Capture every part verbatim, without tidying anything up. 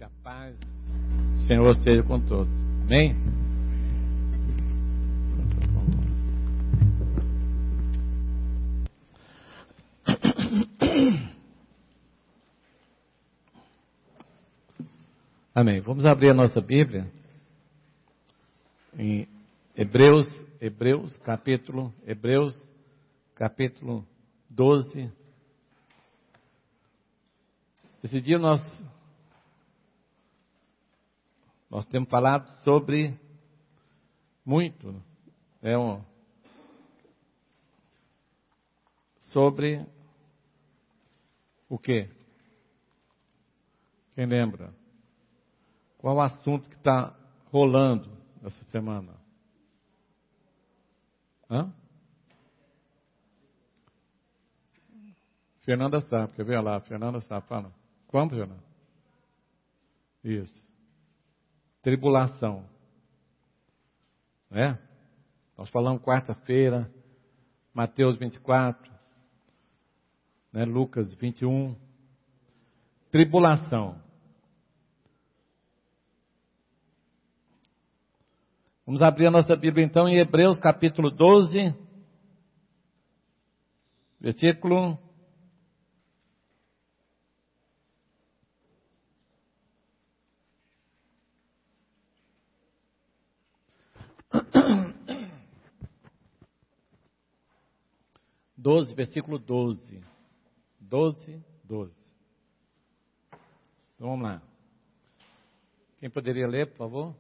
Que a paz do Senhor esteja com todos. Amém? Amém. Vamos abrir a nossa Bíblia em Hebreus, Hebreus, capítulo, Hebreus, capítulo doze. Esse dia nós nós temos falado sobre muito, é um, sobre o quê? Quem lembra? Qual o assunto que está rolando essa semana? Hã? Fernanda sabe, quer ver lá? Fernanda sabe, fala. Como, Fernanda? Isso. Tribulação. Né? Nós falamos quarta-feira, Mateus vinte e quatro, né? Lucas vinte e um. Tribulação. Vamos abrir a nossa Bíblia então em Hebreus capítulo doze, versículo doze, versículo doze. doze, doze. Então vamos lá. Quem poderia ler, por favor?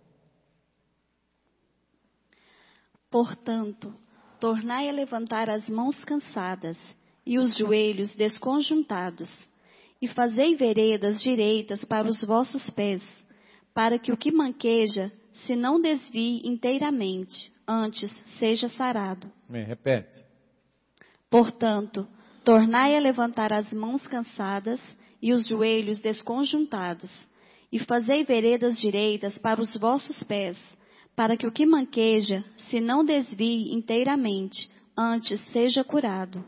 Portanto, tornai a levantar as mãos cansadas e os joelhos desconjuntados, e fazei veredas direitas para os vossos pés, para que o que manqueja se não desvie inteiramente, antes seja sarado. Me repete. Portanto, tornai a levantar as mãos cansadas e os joelhos desconjuntados, e fazei veredas direitas para os vossos pés, para que o que manqueja se não desvie inteiramente, antes seja curado.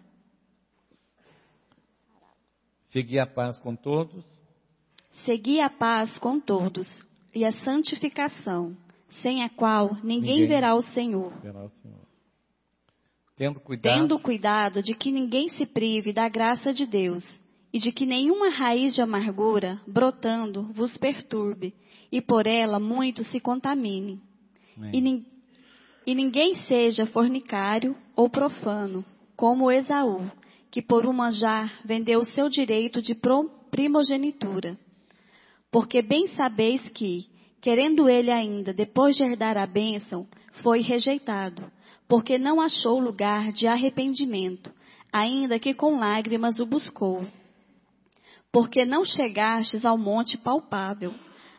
Segui a paz com todos. Segui a paz com todos e a santificação, sem a qual ninguém, ninguém verá o Senhor. verá o Senhor. Tendo cuidado, Tendo cuidado de que ninguém se prive da graça de Deus, e de que nenhuma raiz de amargura, brotando, vos perturbe, e por ela muitos se contaminem. E, nin, e ninguém seja fornicário ou profano, como Esaú, que por um manjar vendeu o seu direito de primogenitura. Porque bem sabeis que, querendo ele ainda, depois de herdar a bênção, foi rejeitado, porque não achou lugar de arrependimento, ainda que com lágrimas o buscou. Porque não chegastes ao monte palpável,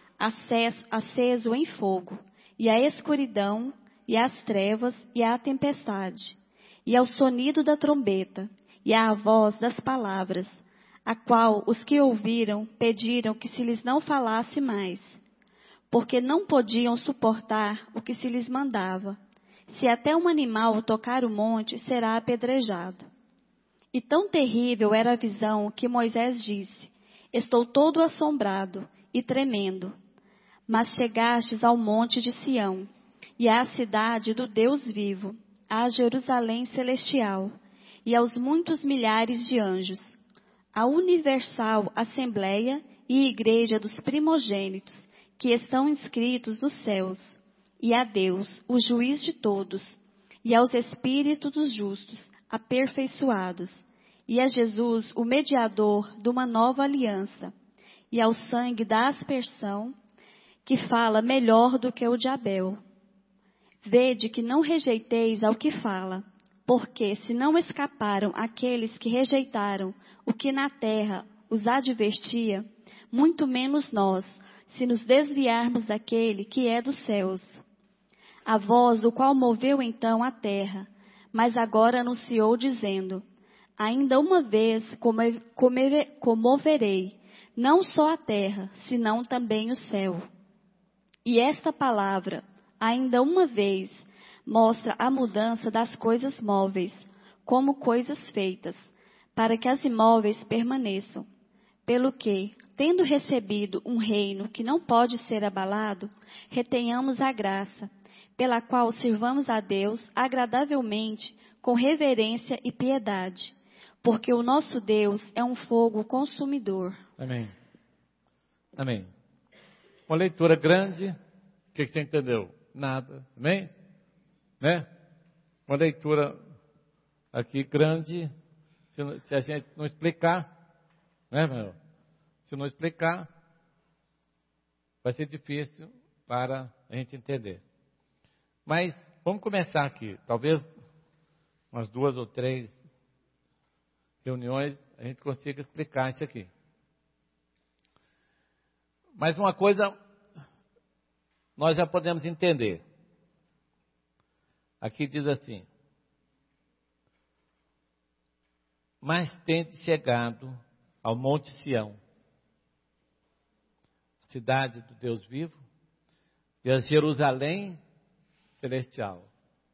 aceso em fogo, e a escuridão, e as trevas, e a tempestade, e ao sonido da trombeta, e à voz das palavras, a qual os que ouviram pediram que se lhes não falasse mais, porque não podiam suportar o que se lhes mandava. Se até um animal tocar o monte, será apedrejado. E tão terrível era a visão que Moisés disse: estou todo assombrado e tremendo. Mas chegastes ao monte de Sião, e à cidade do Deus vivo, à Jerusalém celestial, e aos muitos milhares de anjos, à universal assembleia e igreja dos primogênitos, que estão inscritos nos céus, e a Deus, o juiz de todos, e aos espíritos dos justos, aperfeiçoados, e a Jesus, o mediador de uma nova aliança, e ao sangue da aspersão, que fala melhor do que o de Abel. Vede que não rejeiteis ao que fala, porque se não escaparam aqueles que rejeitaram o que na terra os advertia, muito menos nós, se nos desviarmos daquele que é dos céus. A voz do qual moveu então a terra, mas agora anunciou dizendo: ainda uma vez comoverei, não só a terra, senão também o céu. E esta palavra, ainda uma vez, mostra a mudança das coisas móveis, como coisas feitas, para que as imóveis permaneçam. Pelo que, tendo recebido um reino que não pode ser abalado, retenhamos a graça, pela qual sirvamos a Deus agradavelmente, com reverência e piedade, porque o nosso Deus é um fogo consumidor. Amém. Amém. Uma leitura grande, o que, que você entendeu? Nada. Amém? Né? Uma leitura aqui grande, se, se a gente não explicar, né, meu? Se não explicar, vai ser difícil para a gente entender. Mas vamos começar aqui. Talvez umas duas ou três reuniões a gente consiga explicar isso aqui. Mas uma coisa nós já podemos entender. Aqui diz assim: mas tende chegado ao Monte Sião, cidade do Deus vivo, e a Jerusalém celestial.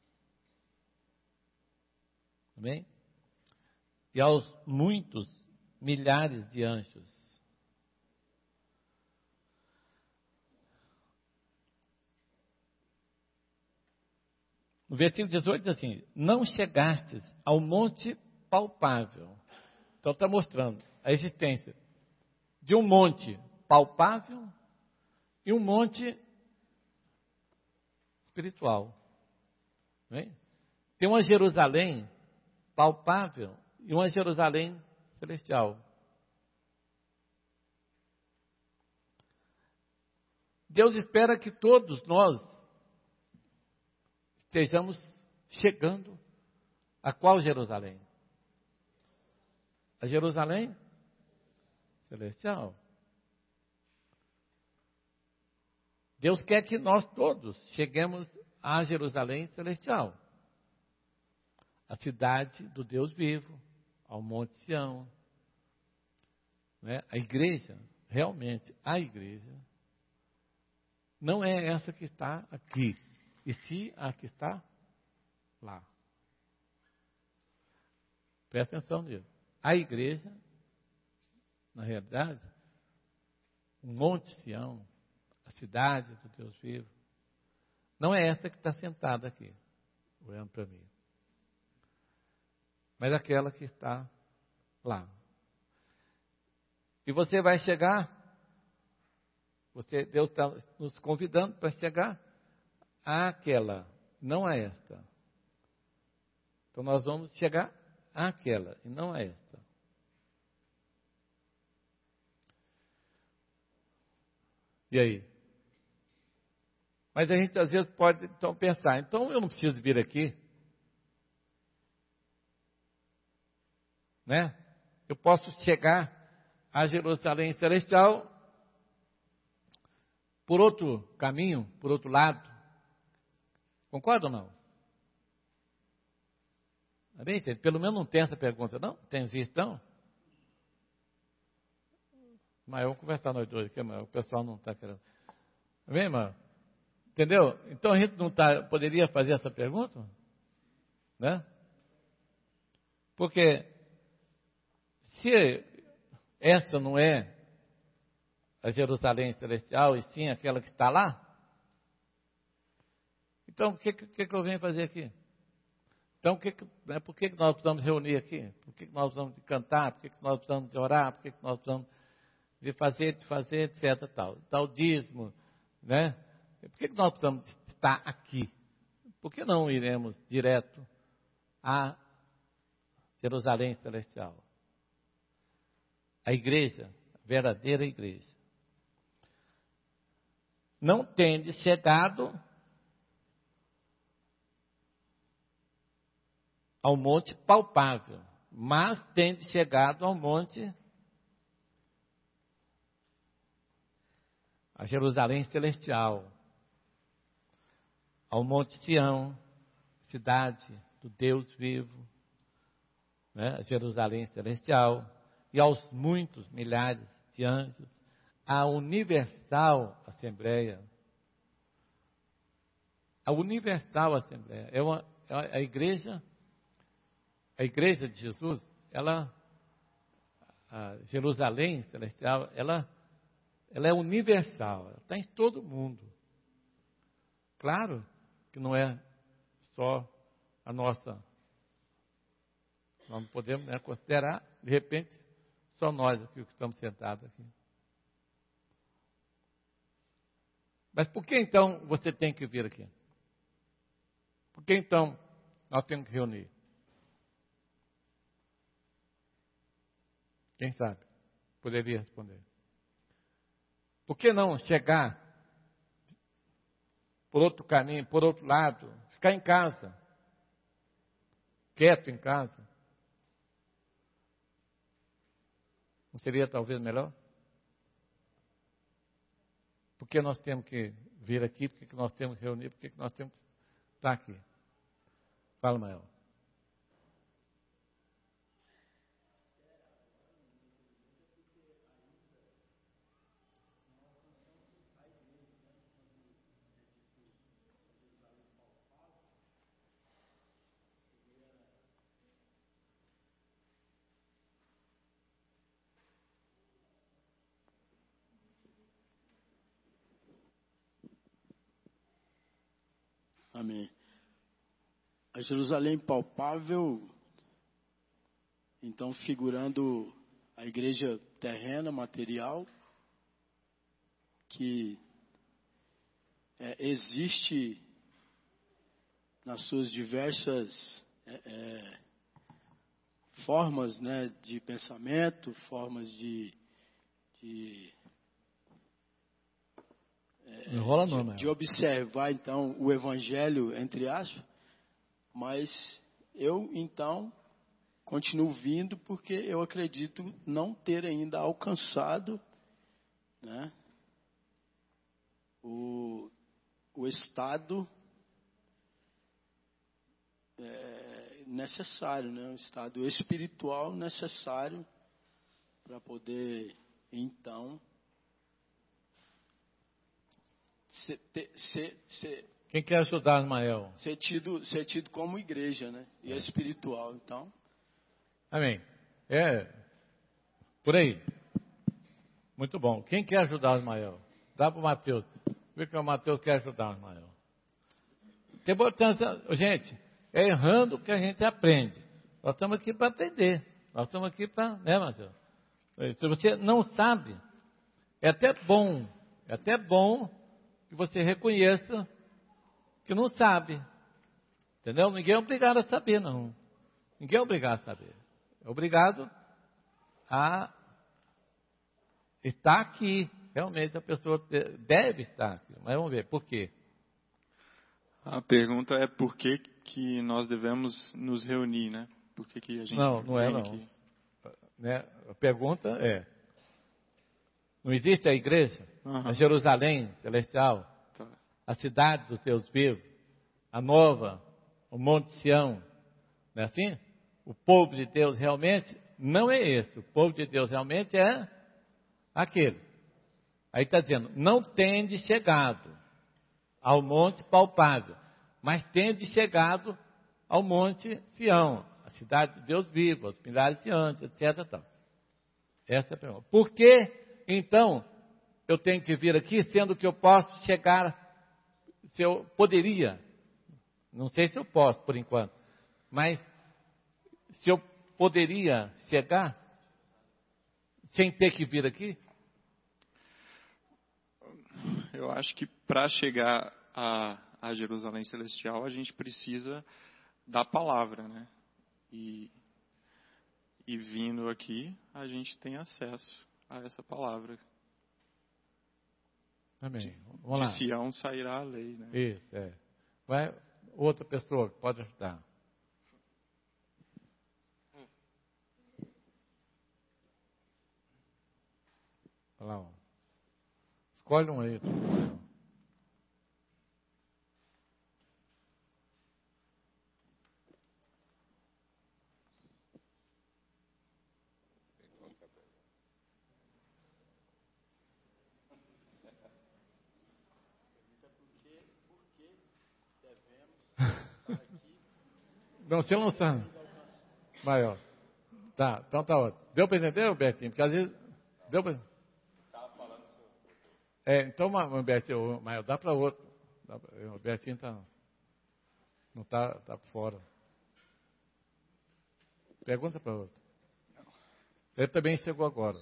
Amém? E aos muitos milhares de anjos. No versículo dezoito diz assim: não chegastes ao monte palpável. Então está mostrando a existência de um monte palpável e um monte espiritual. Não é? Tem uma Jerusalém palpável e uma Jerusalém celestial. Deus espera que todos nós estejamos chegando a qual Jerusalém? A Jerusalém celestial. Deus quer que nós todos cheguemos a Jerusalém celestial, a cidade do Deus vivo, ao Monte Sião, né? A igreja, realmente a igreja, não é essa que está aqui, e sim a que está lá. Presta atenção nisso. A igreja, na realidade, o Monte Sião, a cidade do Deus vivo, não é essa que está sentada aqui, olhando para mim, mas aquela que está lá. E você vai chegar, você, Deus está nos convidando para chegar àquela, não a esta. Então nós vamos chegar àquela e não a esta. E aí? Mas a gente às vezes pode então pensar, então eu não preciso vir aqui, né? Eu posso chegar a Jerusalém celestial por outro caminho, por outro lado. Concorda ou não? É bem, pelo menos não tem essa pergunta, não? Tem visto, então? Mas vamos conversar nós dois aqui, mas o pessoal não está querendo. É bem, irmão? Entendeu? Então a gente não tá, poderia fazer essa pergunta? Né? Porque se essa não é a Jerusalém celestial e sim aquela que está lá, então o que, que, que eu venho fazer aqui? Então, que, né, por que, que nós precisamos reunir aqui? Por que, que nós precisamos de cantar? Por que, que nós precisamos de orar? Por que, que nós precisamos de fazer, de fazer, etc. Tal, tal dízimo, né? Por que, que nós precisamos estar aqui? Por que não iremos direto a Jerusalém celestial? A igreja, a verdadeira igreja, não tende chegado ao monte palpável, mas tende chegado ao monte, a Jerusalém celestial, ao Monte Sião, cidade do Deus vivo, né? A Jerusalém celestial, e aos muitos milhares de anjos, a universal Assembleia. A universal Assembleia é, uma, é a igreja, a igreja de Jesus, ela, a Jerusalém celestial, ela, ela é universal, ela está em todo mundo. Claro que não é só a nossa. Nós não podemos, né, considerar, de repente, só nós aqui que estamos sentados aqui. Mas por que então você tem que vir aqui? Por que então nós temos que reunir? Quem sabe? Poderia responder. Por que não chegar por outro caminho, por outro lado, ficar em casa, quieto em casa? Não seria talvez melhor? Por que nós temos que vir aqui? Por que nós temos que reunir? Por que nós temos que estar aqui? Fala, Mael. Amém. A Jerusalém palpável, então figurando a igreja terrena, material, que é, existe nas suas diversas é, é, formas, né, de pensamento, formas de, de Não enrola não, de, né? de observar, então, o evangelho, entre aspas, mas eu, então, continuo vindo porque eu acredito não ter ainda alcançado, né, o, o estado é, necessário, né, o estado espiritual necessário para poder, então, Ser, ter, ser, ser, Quem quer ajudar, Ismael? ser, tido, ser tido como igreja, né? E é espiritual, então. Amém. É por aí. Muito bom. Quem quer ajudar, Ismael? Dá para o Mateus. Vê que o Mateus quer ajudar, Ismael. Tem importância, gente, é errando que a gente aprende. Nós estamos aqui para aprender. Nós estamos aqui para, né, Mateus? Se você não sabe, é até bom, é até bom que você reconheça que não sabe. Entendeu? Ninguém é obrigado a saber, não. Ninguém é obrigado a saber. É obrigado a estar aqui. Realmente a pessoa deve estar aqui. Mas vamos ver, por quê? A pergunta é por que, que nós devemos nos reunir, né? Por que, que a gente Não, não é vem não. aqui? Né? A pergunta é, não existe a igreja? Uhum. A Jerusalém celestial, Tá. a cidade dos Deus vivos, a nova, o Monte Sião, não é assim? O povo de Deus realmente não é esse, o povo de Deus realmente é aquele. Aí está dizendo, não tende chegado ao monte palpável, mas tende chegado ao Monte Sião, a cidade de Deus vivo, os pilares diante, etcétera. Tal. Essa é a pergunta. Por que, então, eu tenho que vir aqui, sendo que eu posso chegar, se eu poderia, não sei se eu posso por enquanto, mas se eu poderia chegar sem ter que vir aqui? Eu acho que para chegar a, a Jerusalém Celestial, a gente precisa da palavra, né? E, e vindo aqui, a gente tem acesso a essa palavra. Amém. Vamos lá. De Sião sairá a lei, né? Isso, é. Vai outra pessoa que pode ajudar. Olha lá, ó. Escolhe um aí. Não, você não sabe. Maior. Tá, então tá ótimo. Deu para entender, Betinho? Porque às vezes... Deu para... É, então, Betinho, mas dá para outro. Dá pra... O Betinho tá... não está tá fora. Pergunta para outro. Ele também chegou agora.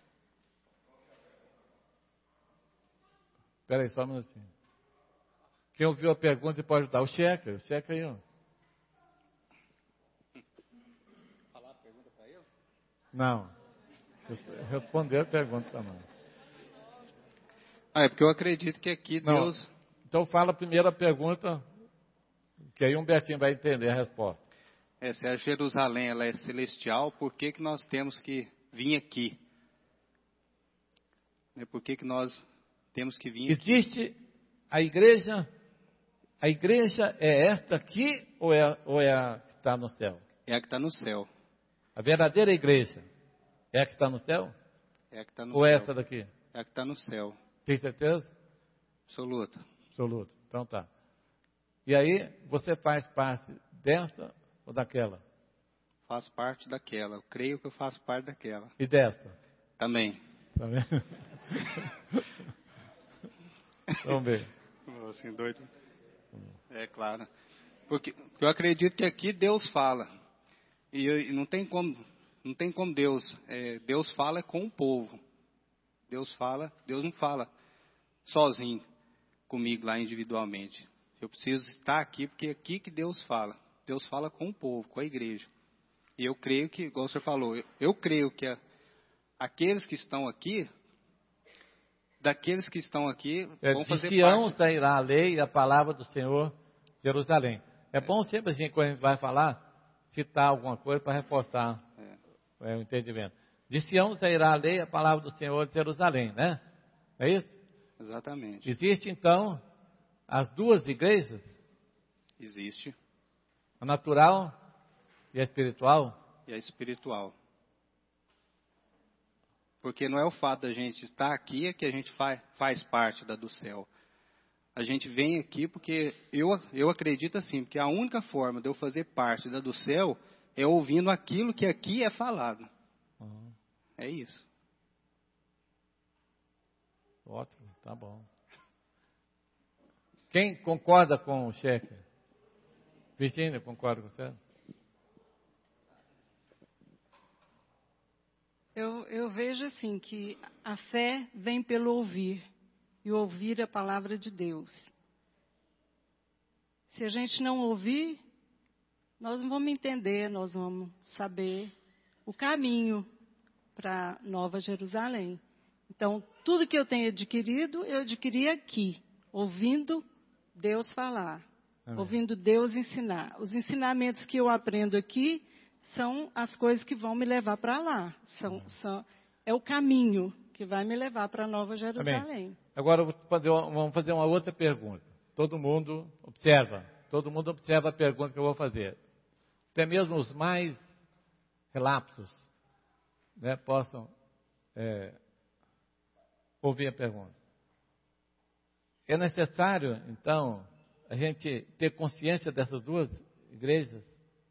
Espera aí, só um minutinho. Quem ouviu a pergunta pode ajudar. O cheque, o cheque aí, ó. Falar a pergunta para eu? Não. Responder a pergunta para nós. Ah, é porque eu acredito que aqui Não. Deus... Então fala a primeira pergunta, que aí o Betinho vai entender a resposta. É, se a Jerusalém ela é celestial, por que, que nós temos que vir aqui? Né, por que, que nós temos que vir aqui? Existe a igreja, a igreja é esta aqui ou é, ou é a que está no céu? É a que está no céu. A verdadeira igreja é a que está no céu? É a que está no Ou céu. é essa daqui? É a que está no céu. Tem certeza? Absoluta. Absoluta. Então tá. E aí, você faz parte dessa ou daquela? Faço parte daquela. Eu creio que eu faço parte daquela. E dessa? Também. Tá vendo? Vamos ver. Assim, doido. É claro. Porque eu acredito que aqui Deus fala. E, eu, e não tem como, não tem como Deus. É, Deus fala com o povo. Deus fala, Deus não fala sozinho comigo lá individualmente. Eu preciso estar aqui porque é aqui que Deus fala. Deus fala com o povo, com a igreja. E eu creio que, igual você falou, eu, eu creio que a, aqueles que estão aqui, daqueles que estão aqui, É, vão de fazer Sião parte. sairá a lei e a palavra do Senhor, Jerusalém. É bom sempre, assim, quando a gente vai falar, citar alguma coisa para reforçar é. É, o entendimento. De Sião sairá a lei e a palavra do Senhor de Jerusalém, né? É isso? Exatamente. Existe, então, as duas igrejas? Existe. A natural e a espiritual? E a espiritual. Porque não é o fato da gente estar aqui é que a gente faz, faz parte da do céu. A gente vem aqui porque eu, eu acredito assim, porque a única forma de eu fazer parte da do céu é ouvindo aquilo que aqui é falado. Uhum. É isso. Ótimo, tá bom. Quem concorda com o chefe? Virgínia, concorda com você? Eu, eu vejo assim que a fé vem pelo ouvir, e ouvir a palavra de Deus. Se a gente não ouvir, nós não vamos entender, nós vamos saber o caminho para Nova Jerusalém. Então, tudo que eu tenho adquirido, eu adquiri aqui, ouvindo Deus falar, Amém. Ouvindo Deus ensinar. Os ensinamentos que eu aprendo aqui são as coisas que vão me levar para lá. São, são, é o caminho que vai me levar para Nova Jerusalém. Amém. Agora vou fazer uma, vamos fazer uma outra pergunta. Todo mundo observa. Todo mundo observa a pergunta que eu vou fazer. Até mesmo os mais relapsos, né, possam é, ouvir a pergunta. É necessário, então, a gente ter consciência dessas duas igrejas?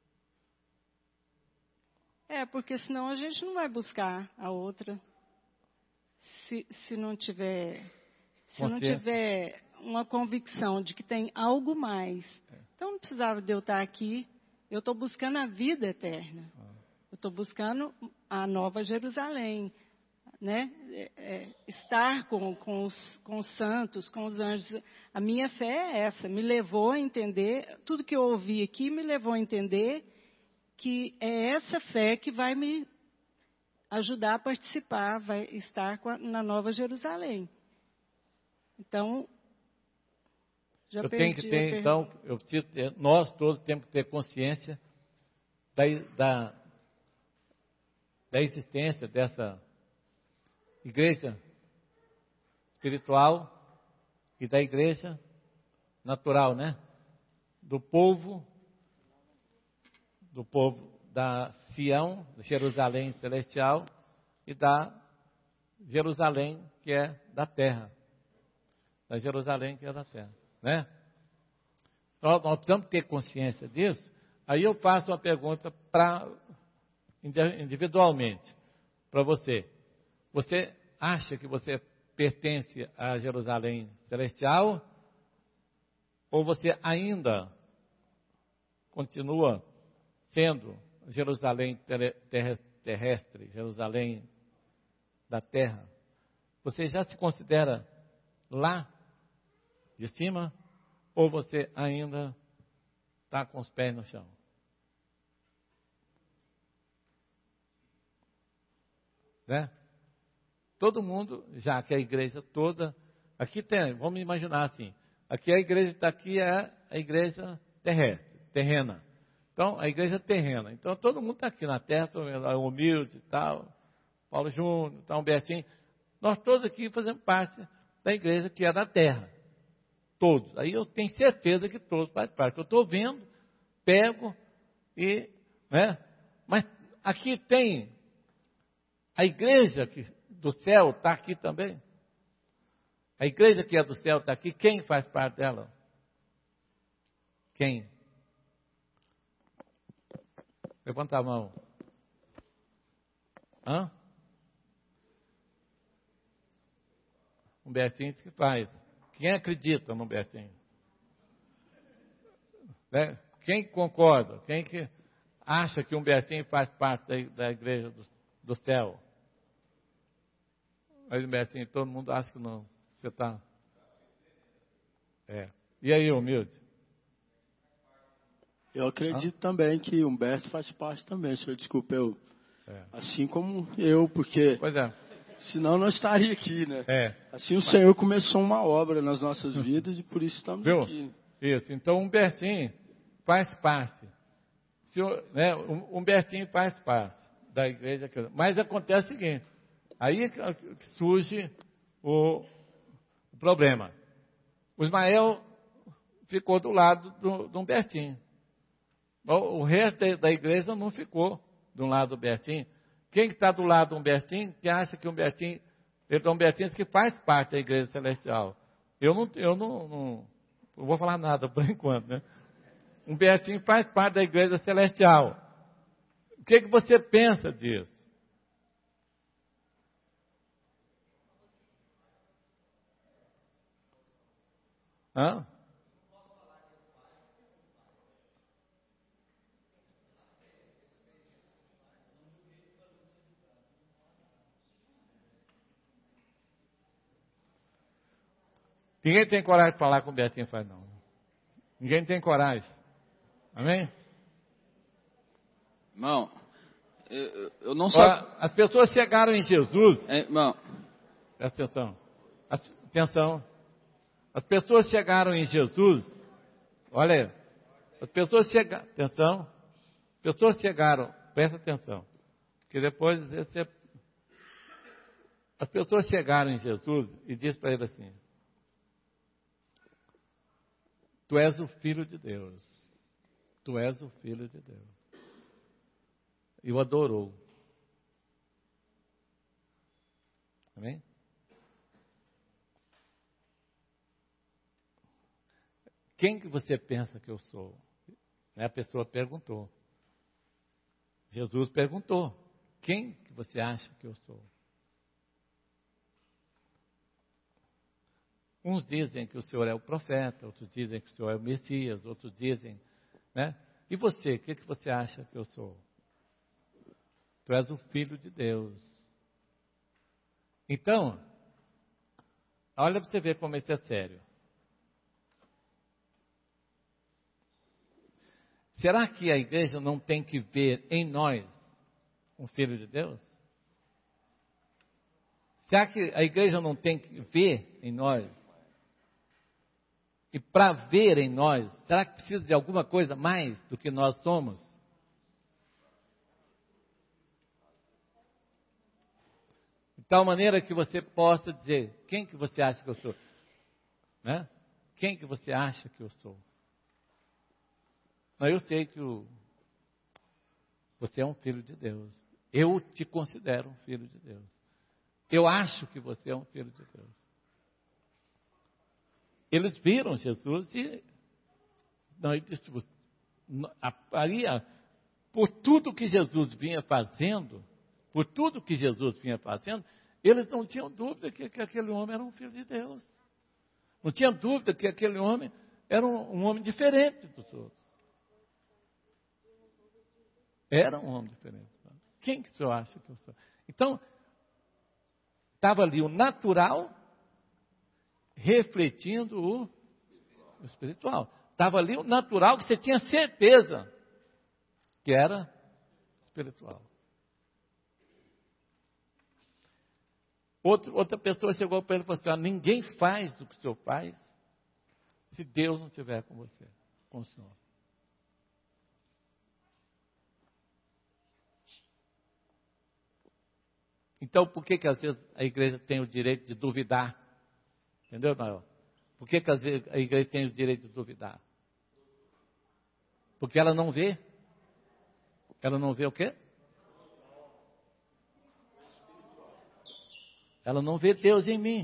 É, porque senão a gente não vai buscar a outra. Se, se não tiver, se não tiver uma convicção de que tem algo mais. Então não precisava de eu estar aqui. Eu estou buscando a vida eterna. Eu estou buscando a Nova Jerusalém. Né? É, é, estar com, com, os, com os santos, com os anjos. A minha fé é essa, me levou a entender, tudo que eu ouvi aqui me levou a entender que é essa fé que vai me ajudar a participar, vai estar com a, na Nova Jerusalém. Então, já eu perdi tenho que ter, então, eu preciso ter, nós todos temos que ter consciência da, da, da existência dessa igreja espiritual e da igreja natural, né? Do povo, do povo da Sião, Jerusalém celestial, e da Jerusalém que é da terra. Da Jerusalém que é da terra, né? Nós, nós precisamos ter consciência disso. Aí eu faço uma pergunta para individualmente, para você. Você acha que você pertence a Jerusalém celestial? Ou você ainda continua sendo Jerusalém terrestre, Jerusalém da terra? Você já se considera lá de cima? Ou você ainda está com os pés no chão? Né? Todo mundo, já que a igreja toda, aqui tem, vamos imaginar assim, aqui a igreja está aqui é a igreja terrestre, terrena. Então, a igreja terrena. Então, todo mundo está aqui na terra, todo mundo é humilde e tal, Paulo Júnior, tal, Humbertinho. Nós todos aqui fazemos parte da igreja que é da terra. Todos. Aí eu tenho certeza que todos fazem parte. Eu estou vendo, pego e, né? Mas aqui tem a igreja que, do céu está aqui também. A igreja que é do céu está aqui. Quem faz parte dela? Quem? Levanta a mão. Hã? Humbertinho que faz. Quem acredita no Humbertinho? Né? Quem concorda? Quem que acha que o Humbertinho faz parte da, da igreja do, do céu? Aí, Humbertinho, todo mundo acha que não. Você está... É. E aí, humilde? Eu acredito Hã? também que Humberto faz parte também, senhor. Desculpa, eu... É. Assim como eu, porque... Pois é. Senão não estaria aqui, né? É. Assim o Senhor começou uma obra nas nossas vidas e por isso estamos Viu? aqui. Isso. Então, Humbertinho faz parte. Se o, né, Humbertinho faz parte da igreja. Mas acontece o seguinte. Aí que surge o, o problema. O Ismael ficou do lado do, do Humbertinho. O, o resto da, da igreja não ficou do lado do Humbertinho. Quem está do lado do Humbertinho, que acha que o Humbertinho, ele é Humbertinho que faz parte da igreja celestial. Eu não, eu não, não, não vou falar nada por enquanto, né? Humbertinho faz parte da igreja celestial. O que, que você pensa disso? Hã? Ninguém tem coragem de falar com o Betinho faz, não. Ninguém tem coragem. Amém? Irmão, eu, eu não só... só... As pessoas chegaram em Jesus... É, irmão... Presta atenção. As, atenção. As pessoas chegaram em Jesus... Olha aí. As pessoas chegaram... Atenção. As pessoas chegaram... Presta atenção. Porque depois... Você... As pessoas chegaram em Jesus e disse para ele assim... Tu és o Filho de Deus. Tu és o Filho de Deus. E o adorou. Amém? Quem que você pensa que eu sou? A pessoa perguntou. Jesus perguntou. Quem que você acha que eu sou? Uns dizem que o Senhor é o profeta, outros dizem que o Senhor é o Messias, outros dizem, né? E você, o que, que você acha que eu sou? Tu és o Filho de Deus. Então, olha para você ver como isso é sério. Será que a igreja não tem que ver em nós um Filho de Deus? Será que a igreja não tem que ver em nós? E para ver em nós, será que precisa de alguma coisa mais do que nós somos? De tal maneira que você possa dizer, quem que você acha que eu sou? Né? Quem que você acha que eu sou? Mas eu sei que o, você é um filho de Deus. Eu te considero um filho de Deus. Eu acho que você é um filho de Deus. Eles viram Jesus e não, ele disse, ali, por tudo que Jesus vinha fazendo, por tudo que Jesus vinha fazendo, eles não tinham dúvida que, que aquele homem era um filho de Deus. Não tinha dúvida que aquele homem era um, um homem diferente dos outros. Era um homem diferente. Quem que o senhor acha que eu sou? Então, estava ali o natural refletindo o, o espiritual. Estava ali o natural que você tinha certeza que era espiritual. Outro, outra pessoa chegou para ele e falou assim, ó, ninguém faz o que o senhor faz se Deus não estiver com você, com o senhor. Então, por que que às vezes a igreja tem o direito de duvidar? Entendeu, Noel? Por que que às vezes a igreja tem o direito de duvidar? Porque ela não vê. Ela não vê o quê? Ela não vê Deus em mim.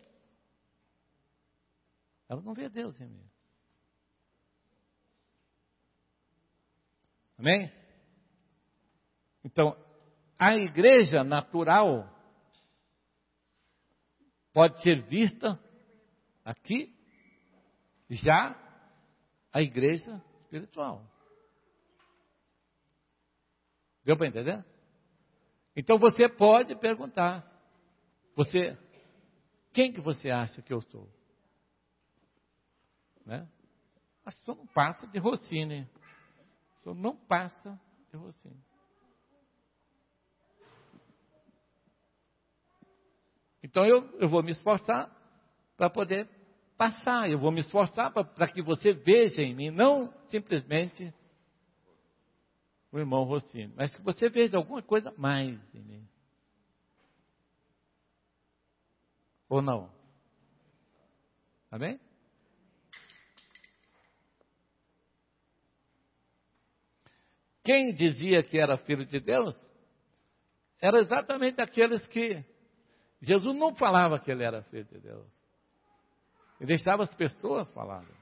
Ela não vê Deus em mim. Amém? Então, a igreja natural pode ser vista aqui, já a igreja espiritual. Deu para entender? Então você pode perguntar, você, quem que você acha que eu sou? Né? Acho que o senhor não passa de Rossini. O senhor não passa de Rossini. Então eu, eu vou me esforçar para poder passar. Eu vou me esforçar para que você veja em mim, não simplesmente o irmão Rossini, mas que você veja alguma coisa mais em mim. Ou não? Amém? Quem dizia que era filho de Deus, era exatamente aqueles que Jesus não falava que ele era filho de Deus. Ele deixava as pessoas falarem.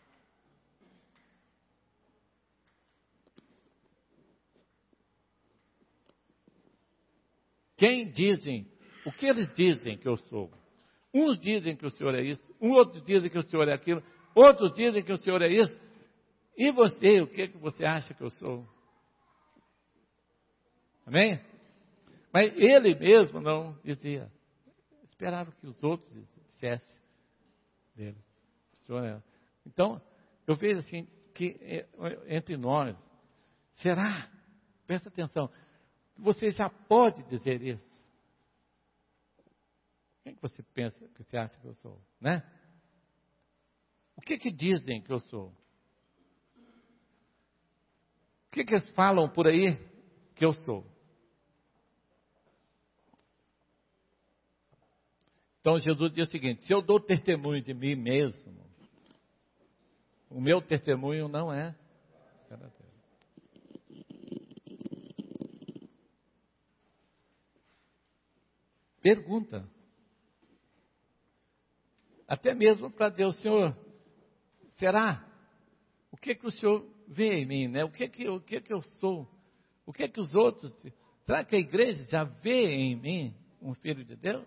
Quem dizem, o que eles dizem que eu sou? Uns dizem que o Senhor é isso, outros dizem que o Senhor é aquilo, outros dizem que o Senhor é isso. E você, o que, que você acha que eu sou? Amém? Mas ele mesmo não dizia. Esperava que os outros dissessem dele. O Senhor é. Então, eu vejo assim, que entre nós, será? Presta atenção. Você já pode dizer isso? Quem que você pensa, que você acha que eu sou? Né? O que que dizem que eu sou? O que que eles falam por aí que eu sou? Então Jesus diz o seguinte, se eu dou testemunho de mim mesmo, o meu testemunho não é verdadeiro. Pergunta. Até mesmo para Deus, Senhor, será? O que que o Senhor vê em mim, né? O que que, o que que eu sou? O que que os outros... Será que a igreja já vê em mim um filho de Deus?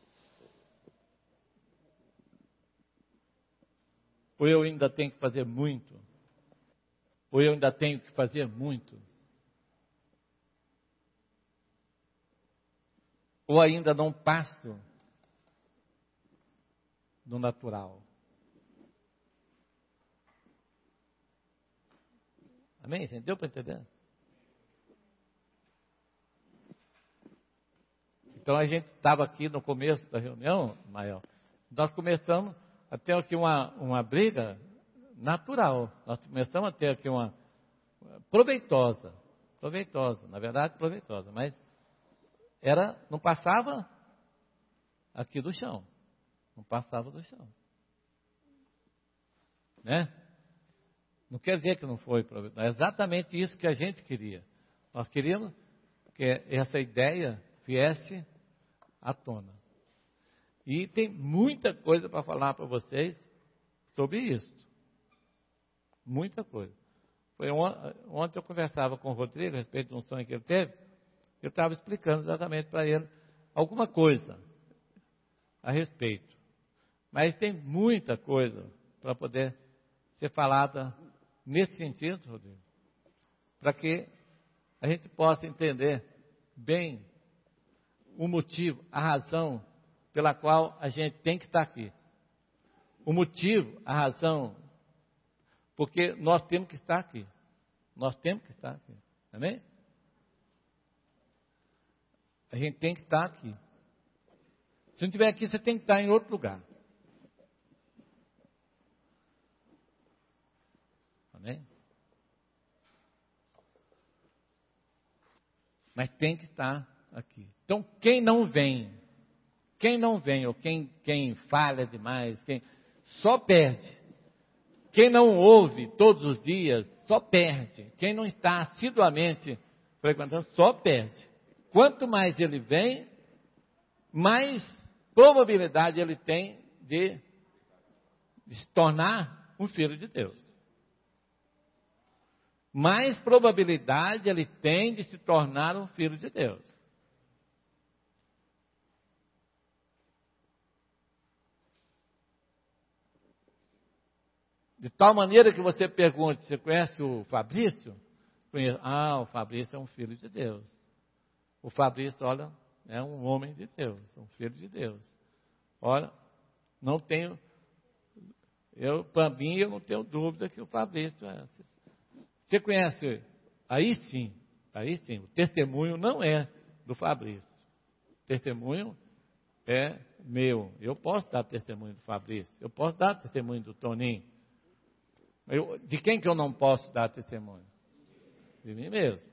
Ou eu ainda tenho que fazer muito? Ou eu ainda tenho que fazer muito? Ou ainda não passo do natural? Amém? Entendeu para entender? Então a gente estava aqui no começo da reunião, Mael, nós começamos a ter aqui uma, uma briga natural. Nós começamos a ter aqui uma proveitosa, proveitosa, na verdade proveitosa, mas era, não passava aqui do chão, não passava do chão, né? Não quer dizer que não foi proveitoso, é exatamente isso que a gente queria. Nós queríamos que essa ideia viesse à tona. E tem muita coisa para falar para vocês sobre isso. Muita coisa. Foi on, ontem eu conversava com o Rodrigo a respeito de um sonho que ele teve. Eu estava explicando exatamente para ele alguma coisa a respeito. Mas tem muita coisa para poder ser falada nesse sentido, Rodrigo, para que a gente possa entender bem o motivo, a razão pela qual a gente tem que estar aqui. O motivo, a razão, porque nós temos que estar aqui. Nós temos que estar aqui. Amém? A gente tem que estar aqui. Se não estiver aqui, você tem que estar em outro lugar. Amém? Mas tem que estar aqui. Então, quem não vem, quem não vem, ou quem, quem falha demais, quem só perde. Quem não ouve todos os dias, só perde. Quem não está assiduamente frequentando, só perde. Quanto mais ele vem, mais probabilidade ele tem de, de se tornar um filho de Deus. Mais probabilidade ele tem de se tornar um filho de Deus. De tal maneira que você pergunte, você conhece o Fabrício? Conheço. Ah, o Fabrício é um filho de Deus. O Fabrício, olha, é um homem de Deus, um filho de Deus. Olha, não tenho, eu, para mim, eu não tenho dúvida que o Fabrício é. Você conhece? Aí sim, aí sim, o testemunho não é do Fabrício. O testemunho é meu. Eu posso dar testemunho do Fabrício, eu posso dar testemunho do Toninho. Eu, de quem que eu não posso dar testemunho? De mim mesmo.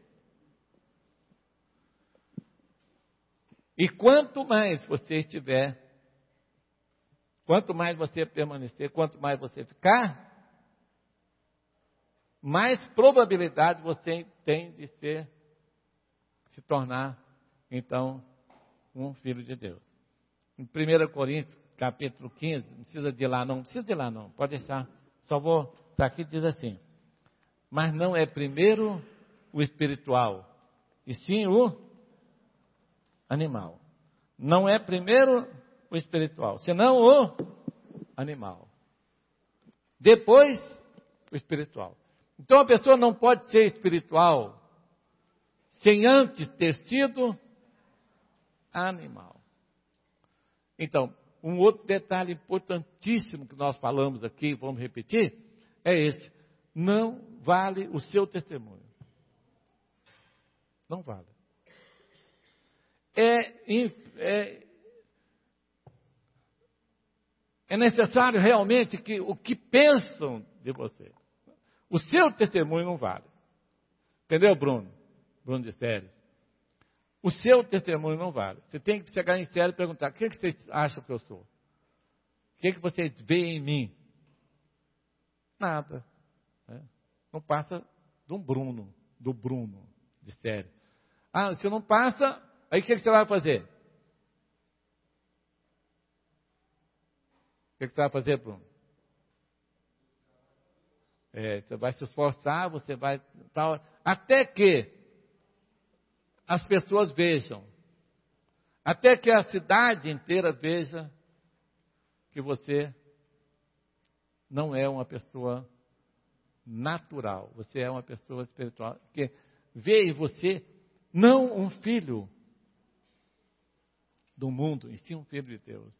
E quanto mais você estiver, quanto mais você permanecer, quanto mais você ficar, mais probabilidade você tem de ser, se tornar, então, um filho de Deus. Em primeira Coríntios, capítulo quinze, não precisa de ir lá não, não precisa de ir lá não, pode deixar, só vou, está aqui, diz assim, mas não é primeiro o espiritual, e sim o animal. Não é primeiro o espiritual, senão o animal. Depois, o espiritual. Então a pessoa não pode ser espiritual sem antes ter sido animal. Então, um outro detalhe importantíssimo que nós falamos aqui, vamos repetir, é esse. Não vale o seu testemunho. Não vale. É, é, é necessário realmente que o que pensam de você, o seu testemunho não vale. Entendeu, Bruno? Bruno de Séries. O seu testemunho não vale. Você tem que chegar em sério e perguntar, o que, é que vocês acham que eu sou? O que, é que vocês veem em mim? Nada. Né? Não passa de um Bruno, do Bruno de Séries. Ah, se não passa... Aí o que, que você vai fazer? O que, que você vai fazer, Bruno? É, você vai se esforçar, você vai... Tal, até que as pessoas vejam, até que a cidade inteira veja que você não é uma pessoa natural, você é uma pessoa espiritual, que vê em você não um filho do mundo, e sim um filho de Deus.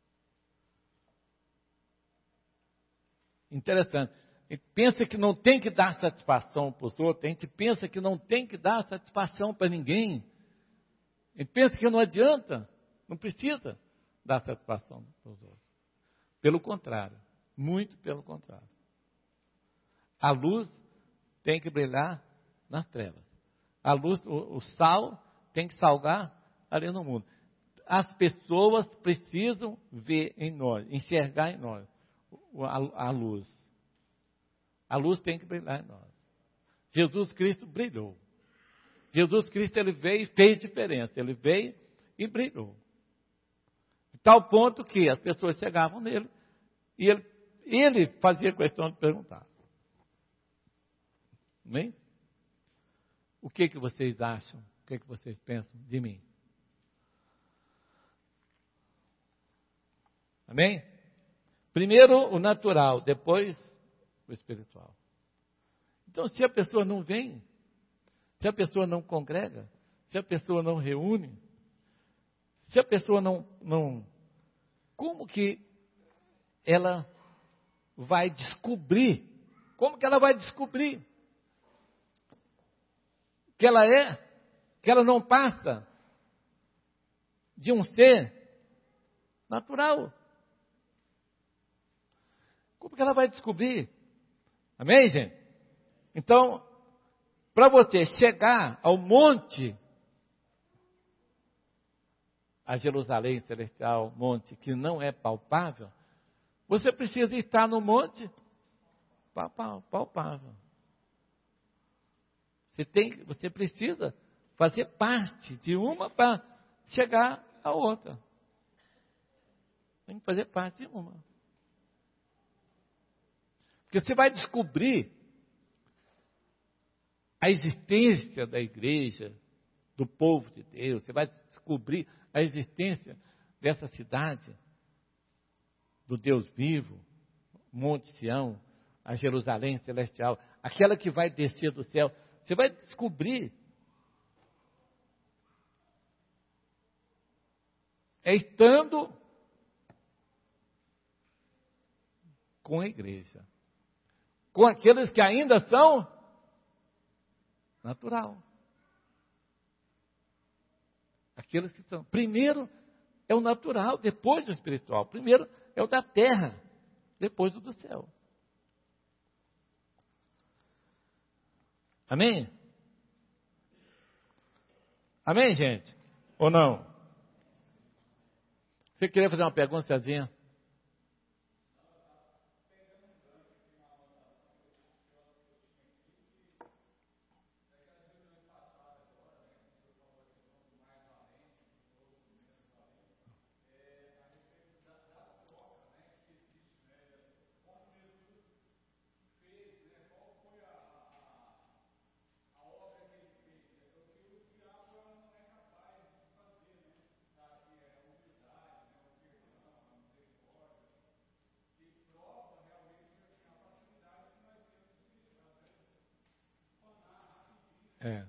Interessante. A gente pensa que não tem que dar satisfação para os outros, a gente pensa que não tem que dar satisfação para ninguém. A gente pensa que não adianta, não precisa dar satisfação para os outros. Pelo contrário, muito pelo contrário. A luz tem que brilhar nas trevas. A luz, o, o sal tem que salgar ali no mundo. As pessoas precisam ver em nós, enxergar em nós a, a luz. A luz tem que brilhar em nós. Jesus Cristo brilhou. Jesus Cristo, ele veio e fez diferença. Ele veio e brilhou. De tal ponto que as pessoas chegavam nele e ele, ele fazia questão de perguntar. Amém? O que, que vocês acham? O que, que vocês pensam de mim? Amém? Primeiro o natural, depois o espiritual. Então, se a pessoa não vem, se a pessoa não congrega, se a pessoa não reúne, se a pessoa não, não como que ela vai descobrir? Como que ela vai descobrir que ela é, que ela não passa de um ser natural? Como que ela vai descobrir? Amém, gente? Então, para você chegar ao monte, a Jerusalém celestial, monte que não é palpável, você precisa estar no monte palpável. Você tem, você precisa fazer parte de uma para chegar à outra. Tem que fazer parte de uma. Porque você vai descobrir a existência da igreja, do povo de Deus. Você vai descobrir a existência dessa cidade, do Deus vivo, Monte Sião, a Jerusalém celestial, aquela que vai descer do céu. Você vai descobrir. É estando com a igreja. Com aqueles que ainda são natural. Aqueles que são. Primeiro é o natural, depois o espiritual. Primeiro é o da terra, depois o do céu. Amém? Amém, gente? Ou não? Você queria fazer uma pergunta, Cezinha? É.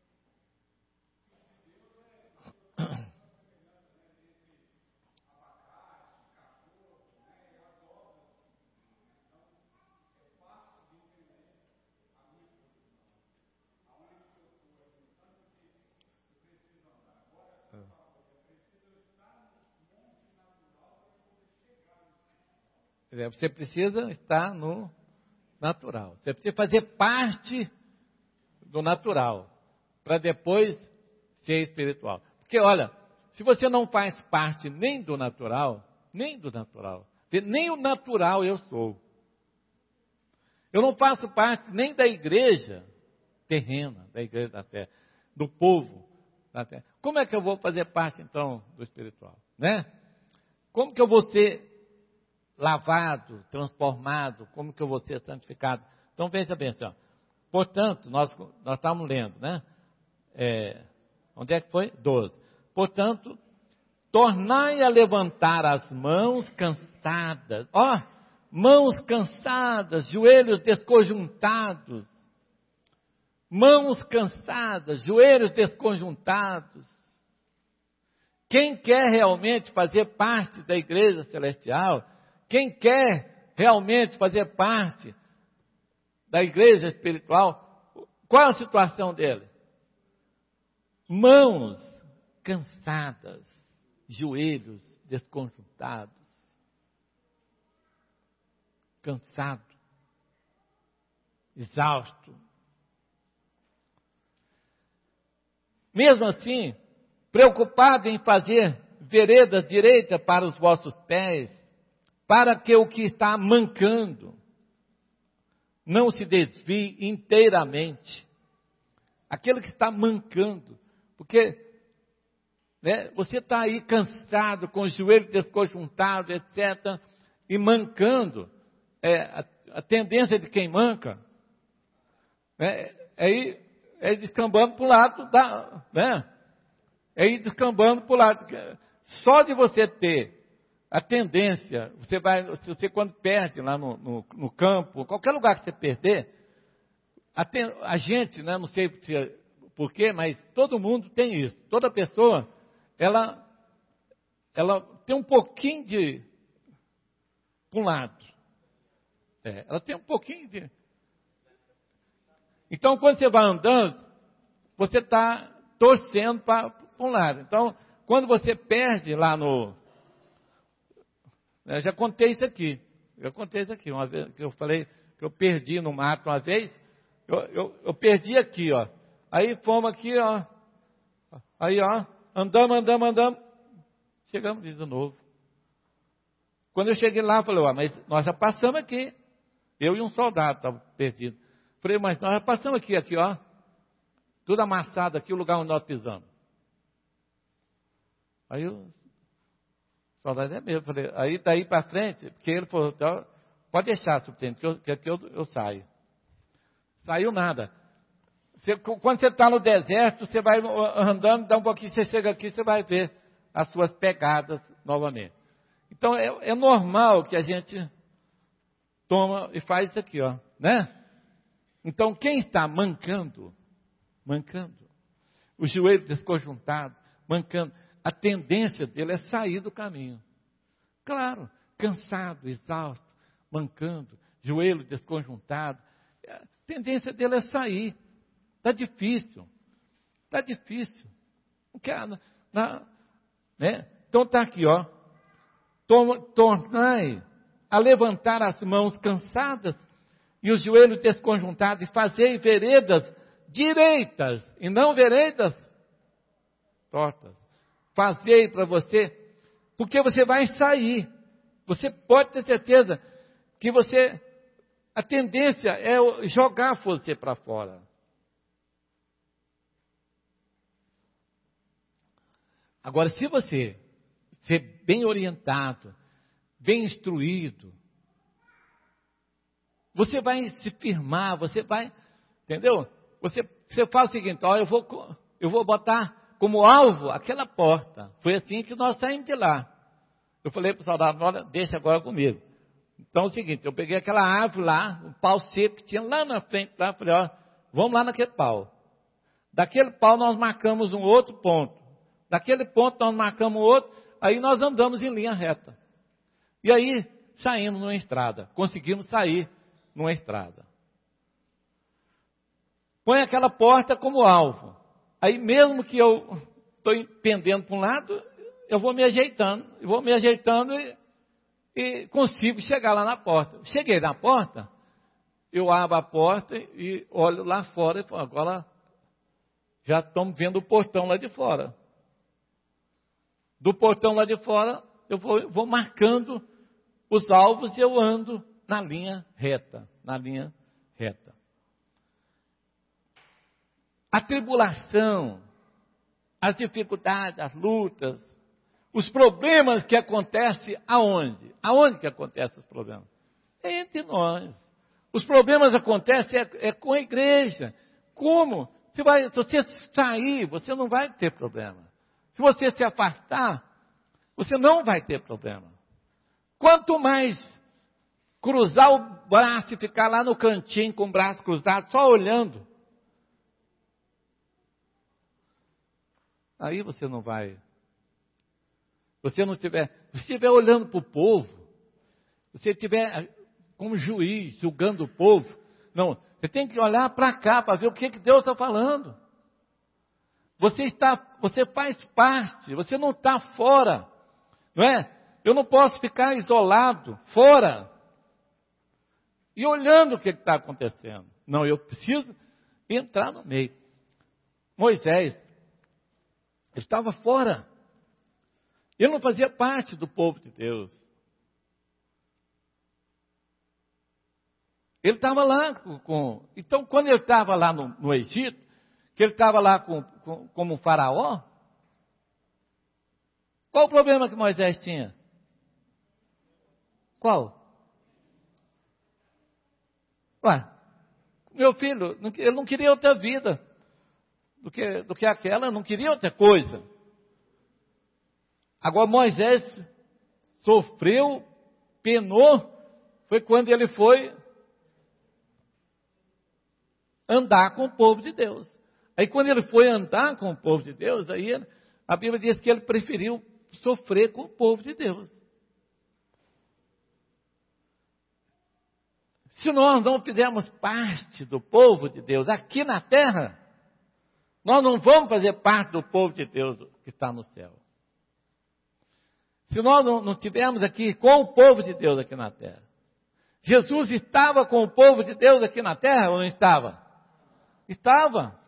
Você precisa estar no natural. Você precisa fazer parte do natural, para depois ser espiritual. Porque, olha, se você não faz parte nem do natural, nem do natural, nem o natural eu sou. Eu não faço parte nem da igreja terrena, da igreja da terra, do povo da terra. Como é que eu vou fazer parte, então, do espiritual? Né? Como que eu vou ser lavado, transformado? Como que eu vou ser santificado? Então, veja bem assim, ó. Portanto, nós, nós estamos lendo, né? É, onde é que foi? doze. Portanto, tornai a levantar as mãos cansadas. Ó, mãos cansadas, joelhos desconjuntados. Mãos cansadas, joelhos desconjuntados. Quem quer realmente fazer parte da igreja celestial, quem quer realmente fazer parte da igreja espiritual, qual a situação dele? Mãos cansadas, joelhos desconjuntados, cansado, exausto. Mesmo assim, preocupado em fazer veredas direitas para os vossos pés, para que o que está mancando não se desvie inteiramente. Aquele que está mancando, porque né, você está aí cansado, com o joelho desconjuntado, etcétera, e mancando. É, a, a tendência de quem manca né? É ir, é ir descambando para o lado, da, né? É ir descambando para o lado. Só de você ter a tendência, você vai, se você quando perde lá no, no, no campo, qualquer lugar que você perder, a, a gente, né, não sei por quê, mas todo mundo tem isso. Toda pessoa, ela, ela tem um pouquinho de, para um lado. É, ela tem um pouquinho de... Então, quando você vai andando, você está torcendo para um lado. Então, quando você perde lá no... Eu já contei isso aqui. Eu contei isso aqui. Uma vez que eu falei que eu perdi no mato uma vez. Eu, eu, eu perdi aqui, ó. Aí fomos aqui, ó. Aí, ó. Andamos, andamos, andamos. Chegamos de novo. Quando eu cheguei lá, eu falei, ó, mas nós já passamos aqui. Eu e um soldado estavam perdidos. Falei, mas nós já passamos aqui, aqui, ó. Tudo amassado aqui, o lugar onde nós pisamos. Aí o soldado é mesmo. Falei, aí daí para frente, porque ele falou, pode deixar, subtenente, que, eu, que aqui eu, eu saio. Saiu nada. Você, quando você está no deserto, você vai andando, dá um pouquinho, você chega aqui, você vai ver as suas pegadas novamente. Então, é, é normal que a gente toma e faz isso aqui, ó, né? Então, quem está mancando, mancando, o joelho desconjuntado, mancando, a tendência dele é sair do caminho. Claro, cansado, exausto, mancando, joelho desconjuntado, a tendência dele é sair. Está difícil, está difícil. Não quer, não, né? Então está aqui, ó. Tornai a levantar as mãos cansadas e os joelhos desconjuntados e fazei veredas direitas e não veredas tortas. Fazei para você, porque você vai sair. Você pode ter certeza que você, a tendência é jogar você para fora. Agora, se você ser bem orientado, bem instruído, você vai se firmar, você vai, entendeu? Você, você faz o seguinte, ó, eu vou, eu vou botar como alvo aquela porta. Foi assim que nós saímos de lá. Eu falei para o soldado, olha, deixa agora comigo. Então é o seguinte, eu peguei aquela árvore lá, um pau seco que tinha lá na frente, lá, falei, ó, vamos lá naquele pau. Daquele pau nós marcamos um outro ponto. Daquele ponto nós marcamos outro, aí nós andamos em linha reta. E aí saímos numa estrada, conseguimos sair numa estrada. Põe aquela porta como alvo. Aí mesmo que eu estou pendendo para um lado, eu vou me ajeitando, eu vou me ajeitando e, e consigo chegar lá na porta. Cheguei na porta, eu abro a porta e olho lá fora e falo, agora já estamos vendo o portão lá de fora. Do portão lá de fora, eu vou, vou marcando os alvos e eu ando na linha reta, na linha reta. A tribulação, as dificuldades, as lutas, os problemas que acontecem aonde? Aonde que acontecem os problemas? É entre nós. Os problemas acontecem é, é com a igreja. Como? Você vai, se você sair, você não vai ter problema. Se você se afastar, você não vai ter problema. Quanto mais cruzar o braço e ficar lá no cantinho com o braço cruzado, só olhando, aí você não vai. Você não tiver, se estiver olhando para o povo, se você estiver como juiz, julgando o povo, não, você tem que olhar para cá para ver o que, que Deus está falando. Você está, você faz parte, você não está fora, não é? Eu não posso ficar isolado, fora, e olhando o que está acontecendo. Não, eu preciso entrar no meio. Moisés, ele estava fora. Ele não fazia parte do povo de Deus. Ele estava lá com, com... Então, quando ele estava lá no, no Egito, que ele estava lá com, com, como um faraó, qual o problema que Moisés tinha? Qual? Ué, Meu filho, ele não queria outra vida do que, do que aquela, não queria outra coisa. Agora Moisés sofreu, penou, foi quando ele foi andar com o povo de Deus. Aí quando ele foi andar com o povo de Deus, aí a Bíblia diz que ele preferiu sofrer com o povo de Deus. Se nós não fizermos parte do povo de Deus aqui na terra, nós não vamos fazer parte do povo de Deus que está no céu. Se nós não, não tivermos aqui com o povo de Deus aqui na terra. Jesus estava com o povo de Deus aqui na terra ou não estava? Estava.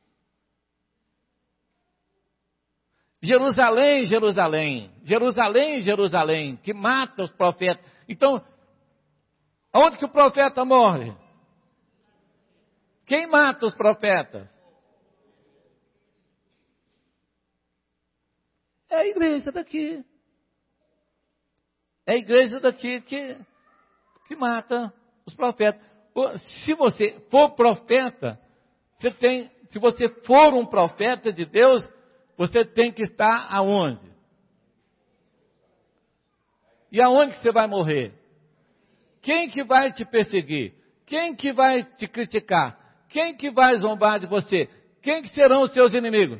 Jerusalém, Jerusalém, Jerusalém, Jerusalém, que mata os profetas. Então, aonde que o profeta morre? Quem mata os profetas? É a igreja daqui. É a igreja daqui que, que mata os profetas. Se você for profeta, você tem, se você for um profeta de Deus, você tem que estar aonde? E aonde que você vai morrer? Quem que vai te perseguir? Quem que vai te criticar? Quem que vai zombar de você? Quem que serão os seus inimigos?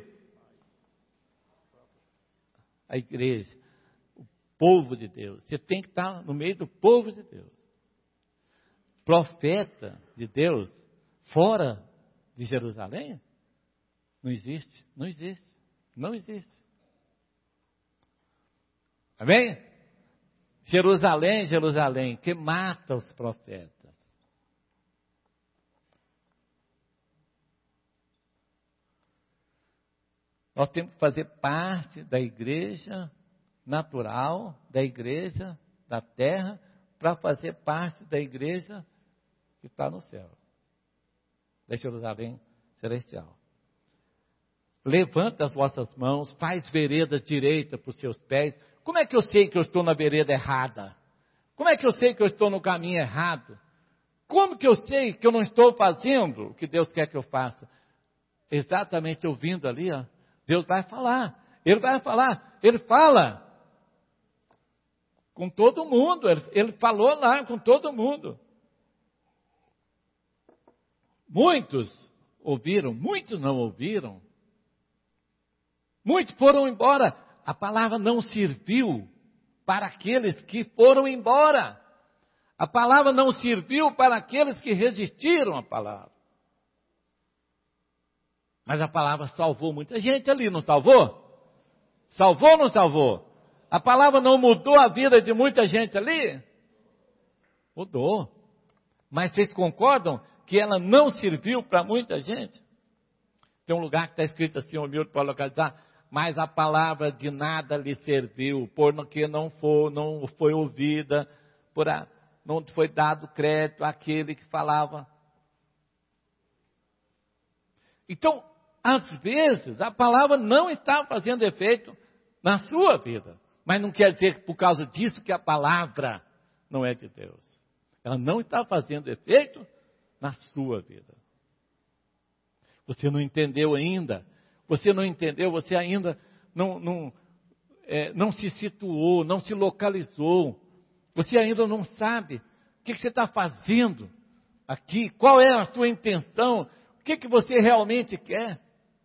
A igreja, o povo de Deus. Você tem que estar no meio do povo de Deus. Profeta de Deus fora de Jerusalém? Não existe, não existe, não existe. Amém? Jerusalém, Jerusalém, que mata os profetas. Nós temos que fazer parte da igreja natural, da igreja da terra, para fazer parte da igreja que está no céu, da Jerusalém celestial. Levanta as vossas mãos, faz vereda direita para os seus pés. Como é que eu sei que eu estou na vereda errada? Como é que eu sei que eu estou no caminho errado? Como que eu sei que eu não estou fazendo o que Deus quer que eu faça? Exatamente ouvindo ali, ó, Deus vai falar. Ele vai falar. Ele fala com todo mundo. Ele, ele falou lá com todo mundo. Muitos ouviram, muitos não ouviram. Muitos foram embora. A palavra não serviu para aqueles que foram embora. A palavra não serviu para aqueles que resistiram à palavra. Mas a palavra salvou muita gente ali, não salvou? Salvou ou não salvou? A palavra não mudou a vida de muita gente ali? Mudou. Mas vocês concordam que ela não serviu para muita gente? Tem um lugar que está escrito assim, humilde para localizar, mas a palavra de nada lhe serviu, porque não foi, não foi ouvida, por a, não foi dado crédito àquele que falava. Então, às vezes, a palavra não está fazendo efeito na sua vida, mas não quer dizer que por causa disso que a palavra não é de Deus. Ela não está fazendo efeito na sua vida. Você não entendeu ainda. Você não entendeu, você ainda não, não, é, não se situou, não se localizou. Você ainda não sabe o que, que você está fazendo aqui, qual é a sua intenção, o que, que você realmente quer.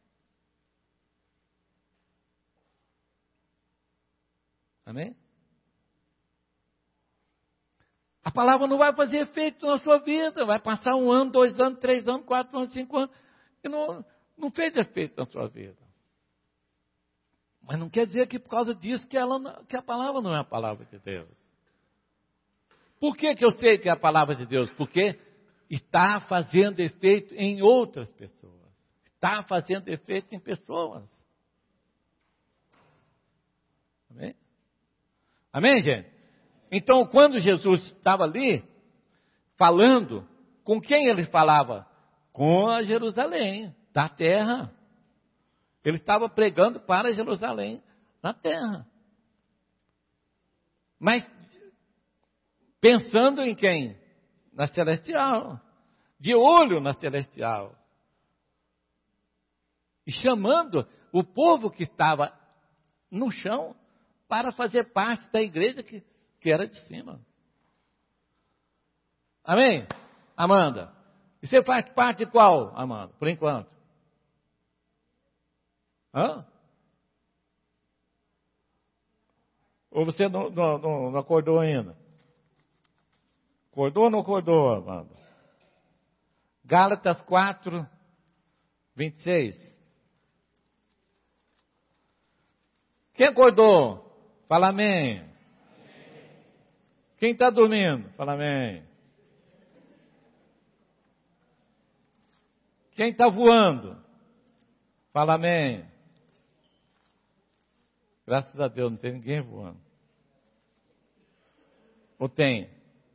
Amém? A palavra não vai fazer efeito na sua vida, vai passar um ano, dois anos, três anos, quatro anos, cinco anos, e não... Não fez efeito na sua vida. Mas não quer dizer que por causa disso que, ela, que a palavra não é a palavra de Deus. Por que, que eu sei que é a palavra de Deus? Porque está fazendo efeito em outras pessoas. Está fazendo efeito em pessoas. Amém? Amém, gente? Então, quando Jesus estava ali, falando, com quem ele falava? Com a Jerusalém. Da terra. Ele estava pregando para Jerusalém, na terra. Mas, pensando em quem? Na celestial. de olho na celestial. E chamando o povo que estava no chão para fazer parte da igreja que, que era de cima. Amém? Amanda? E você faz parte de qual, Amanda, por enquanto? Hã? Ou você não, não, não, não acordou ainda? Acordou ou não acordou, Amanda? Gálatas quatro, vinte e seis. Quem acordou? Fala amém. Amém. Quem está dormindo? Fala amém. Quem está voando? Fala amém. Graças a Deus, não tem ninguém voando. Ou tem?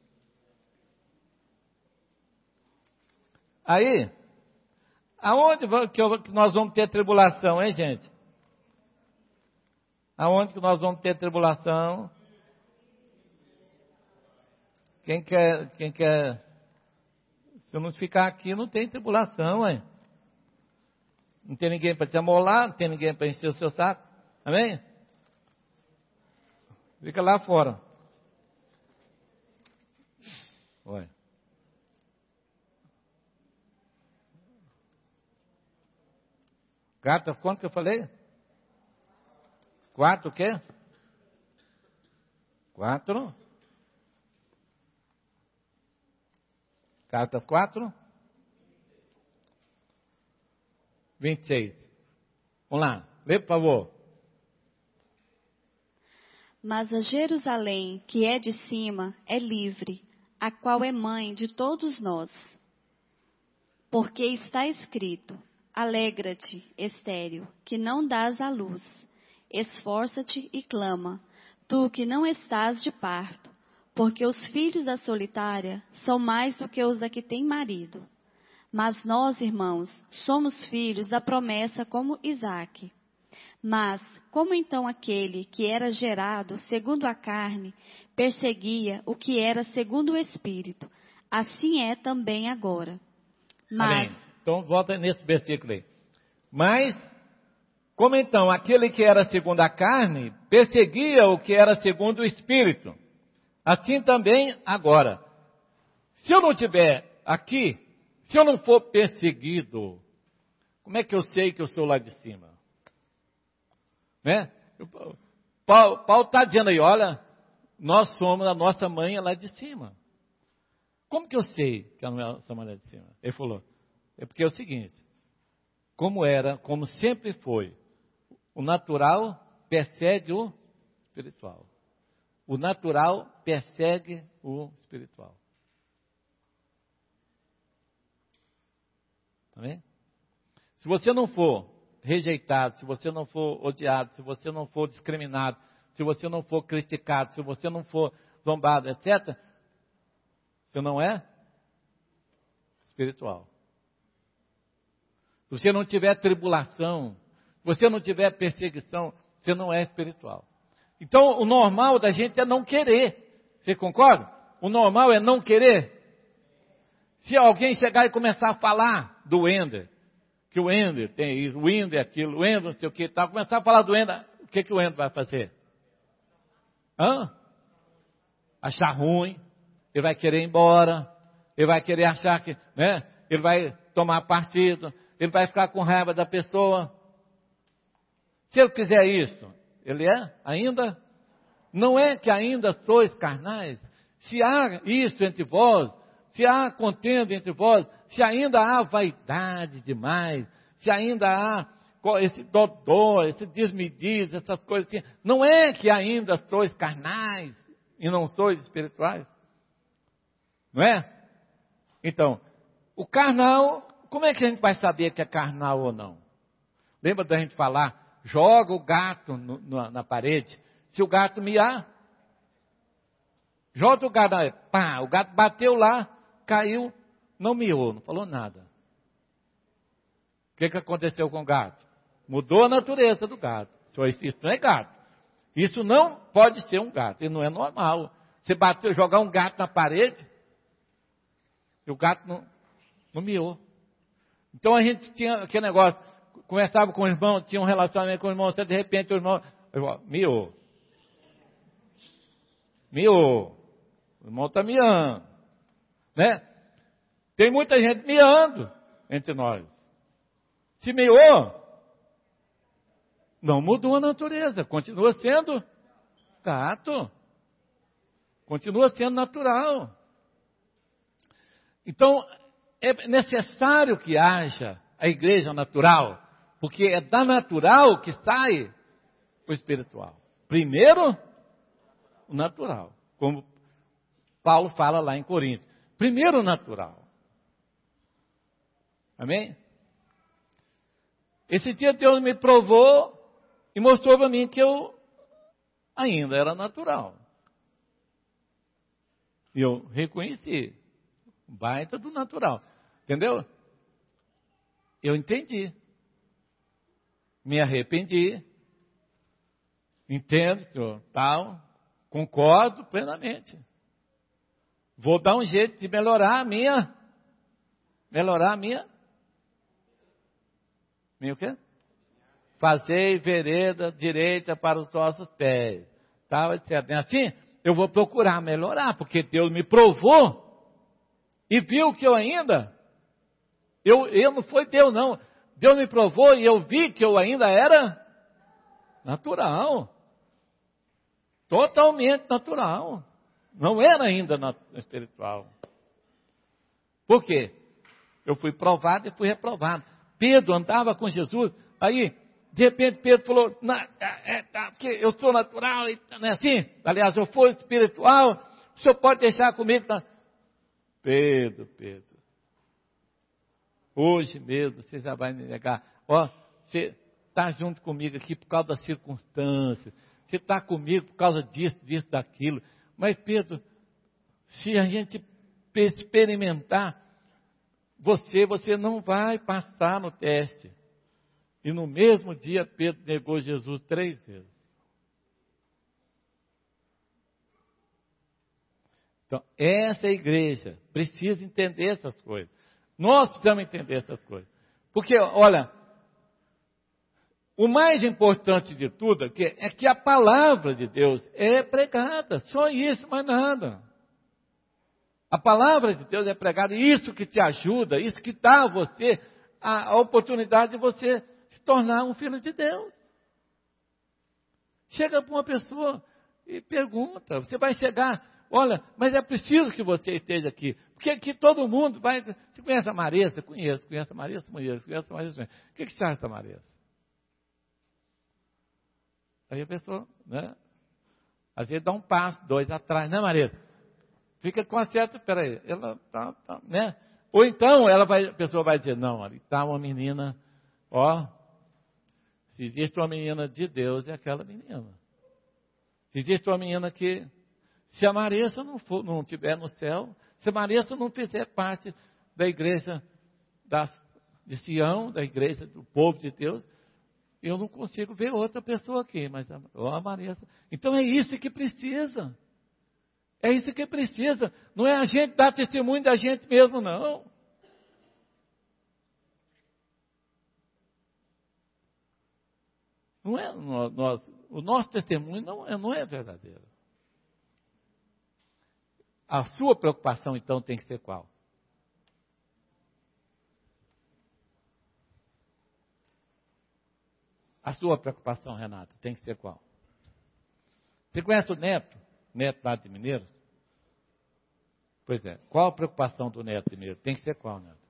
Aí, aonde que nós vamos ter tribulação, hein, gente? Aonde que nós vamos ter tribulação? Quem quer, quem quer, se não ficar aqui, não tem tribulação, hein? Não tem ninguém para te amolar, não tem ninguém para encher o seu saco. Amém? Fica lá fora. Olha. Gálatas, quanto que eu falei? Quatro o quê? Quatro. Gálatas quatro. Vinte e seis. Vamos lá. Lê, por favor. Mas a Jerusalém, que é de cima, é livre, a qual é mãe de todos nós. Porque está escrito: alegra-te, estéril, que não dás à luz. Esforça-te e clama, tu que não estás de parto, porque os filhos da solitária são mais do que os da que tem marido. Mas nós, irmãos, somos filhos da promessa como Isaque. Mas, como então aquele que era gerado segundo a carne, perseguia o que era segundo o Espírito, assim é também agora. Mas, amém. Então, volta nesse versículo aí. Mas, como então aquele que era segundo a carne, perseguia o que era segundo o Espírito, assim também agora. Se eu não estiver aqui, se eu não for perseguido, como é que eu sei que eu sou lá de cima? Né? Paulo está dizendo aí, olha, nós somos a nossa mãe lá de cima. Como que eu sei que a nossa mãe é lá de cima? Ele falou, é porque é o seguinte, como era, como sempre foi, o natural persegue o espiritual. O natural persegue o espiritual. Amém? Se você não for rejeitado, se você não for odiado, se você não for discriminado, se você não for criticado, se você não for zombado, etcétera, você não é espiritual. Se você não tiver tribulação, se você não tiver perseguição, você não é espiritual. Então, o normal da gente é não querer. Você concorda? O normal é não querer. Se alguém chegar e começar a falar do Wender, que o Wender tem isso, o Wender aquilo, o Wender não sei o que e tal, começar a falar do Wender, o que, que o Wender vai fazer? Hã? Achar ruim, ele vai querer ir embora, ele vai querer achar que, né, ele vai tomar partido, ele vai ficar com raiva da pessoa. Se ele quiser isso, ele é ainda? Não é que ainda sois carnais? Se há isso entre vós, se há contenda entre vós, se ainda há vaidade demais, se ainda há esse dodô, esse desmedido, essas coisas assim, não é que ainda sois carnais e não sois espirituais? Não é? Então, o carnal, como é que a gente vai saber que é carnal ou não? Lembra da gente falar, joga o gato no, no, na parede, se o gato miar, joga o gato, pá, o gato bateu lá, caiu, não miou, não falou nada. O que, que aconteceu com o gato? Mudou a natureza do gato. Isso não é gato. Isso não pode ser um gato, isso não é normal. Você bateu, jogar um gato na parede, e o gato não, não miou. Então a gente tinha aquele negócio, conversava com o irmão, tinha um relacionamento com o irmão, de repente o irmão, miou. Miou. O irmão está miando. Né? Tem muita gente miando entre nós. Se miou, não mudou a natureza, continua sendo gato. Continua sendo natural. Então, é necessário que haja a igreja natural, porque é da natural que sai o espiritual. Primeiro, o natural, como Paulo fala lá em Coríntios. Primeiro o natural. Amém? Esse dia Deus me provou e mostrou para mim que eu ainda era natural. E eu reconheci. Baita do natural. Entendeu? Eu entendi. Me arrependi. Entendo, senhor. Tal. Concordo plenamente. Vou dar um jeito de melhorar a minha. Melhorar a minha. Minha o quê? Fazei vereda direita para os nossos pés. Tal, etcétera. Assim, eu vou procurar melhorar, porque Deus me provou. E viu que eu ainda, eu, eu não foi Deus não, Deus me provou e eu vi que eu ainda era natural, totalmente natural, não era ainda espiritual. Por quê? Eu fui provado e fui reprovado. Pedro andava com Jesus, aí de repente Pedro falou, é, é, tá, porque eu sou natural, não é assim? Aliás, eu for espiritual, o senhor pode deixar comigo, tá? Pedro, Pedro, hoje mesmo você já vai me negar. Ó, você está junto comigo aqui por causa das circunstâncias. Você está comigo por causa disso, disso, daquilo. Mas Pedro, se a gente experimentar você, você não vai passar no teste. E no mesmo dia Pedro negou Jesus três vezes. Então, essa igreja precisa entender essas coisas. Nós precisamos entender essas coisas. Porque, olha, o mais importante de tudo aqui é que a palavra de Deus é pregada. Só isso, mais nada. A palavra de Deus é pregada. E isso que te ajuda, isso que dá a você a, a oportunidade de você se tornar um filho de Deus. Chega para uma pessoa e pergunta. Você vai chegar... Olha, mas é preciso que você esteja aqui. Porque aqui todo mundo vai... Você conhece a Marisa? Conheço. Conhece a Marisa? Conheço. Conhece a Marisa? O que, que você acha da Marisa? Aí a pessoa, né? Às vezes dá um passo, dois atrás, né, Marisa? Fica com a certa... Peraí, ela tá, tá, né? Ou então ela vai, a pessoa vai dizer, não, ali está uma menina, ó... Se existe uma menina de Deus, é aquela menina. Se existe uma menina que... Se a Marisa não, for, não estiver no céu, se a Marisa não fizer parte da igreja da, de Sião, da igreja do povo de Deus, eu não consigo ver outra pessoa aqui, mas a, a Marisa. Então é isso que precisa. É isso que precisa. Não é a gente dar testemunho da gente mesmo, não. Não é, nós, o nosso testemunho não é, não é verdadeiro. A sua preocupação, então, tem que ser qual? A sua preocupação, Renato, tem que ser qual? Você conhece o Neto? Neto lá de Mineiros? Pois é. Qual a preocupação do Neto de Mineiros? Tem que ser qual, Neto?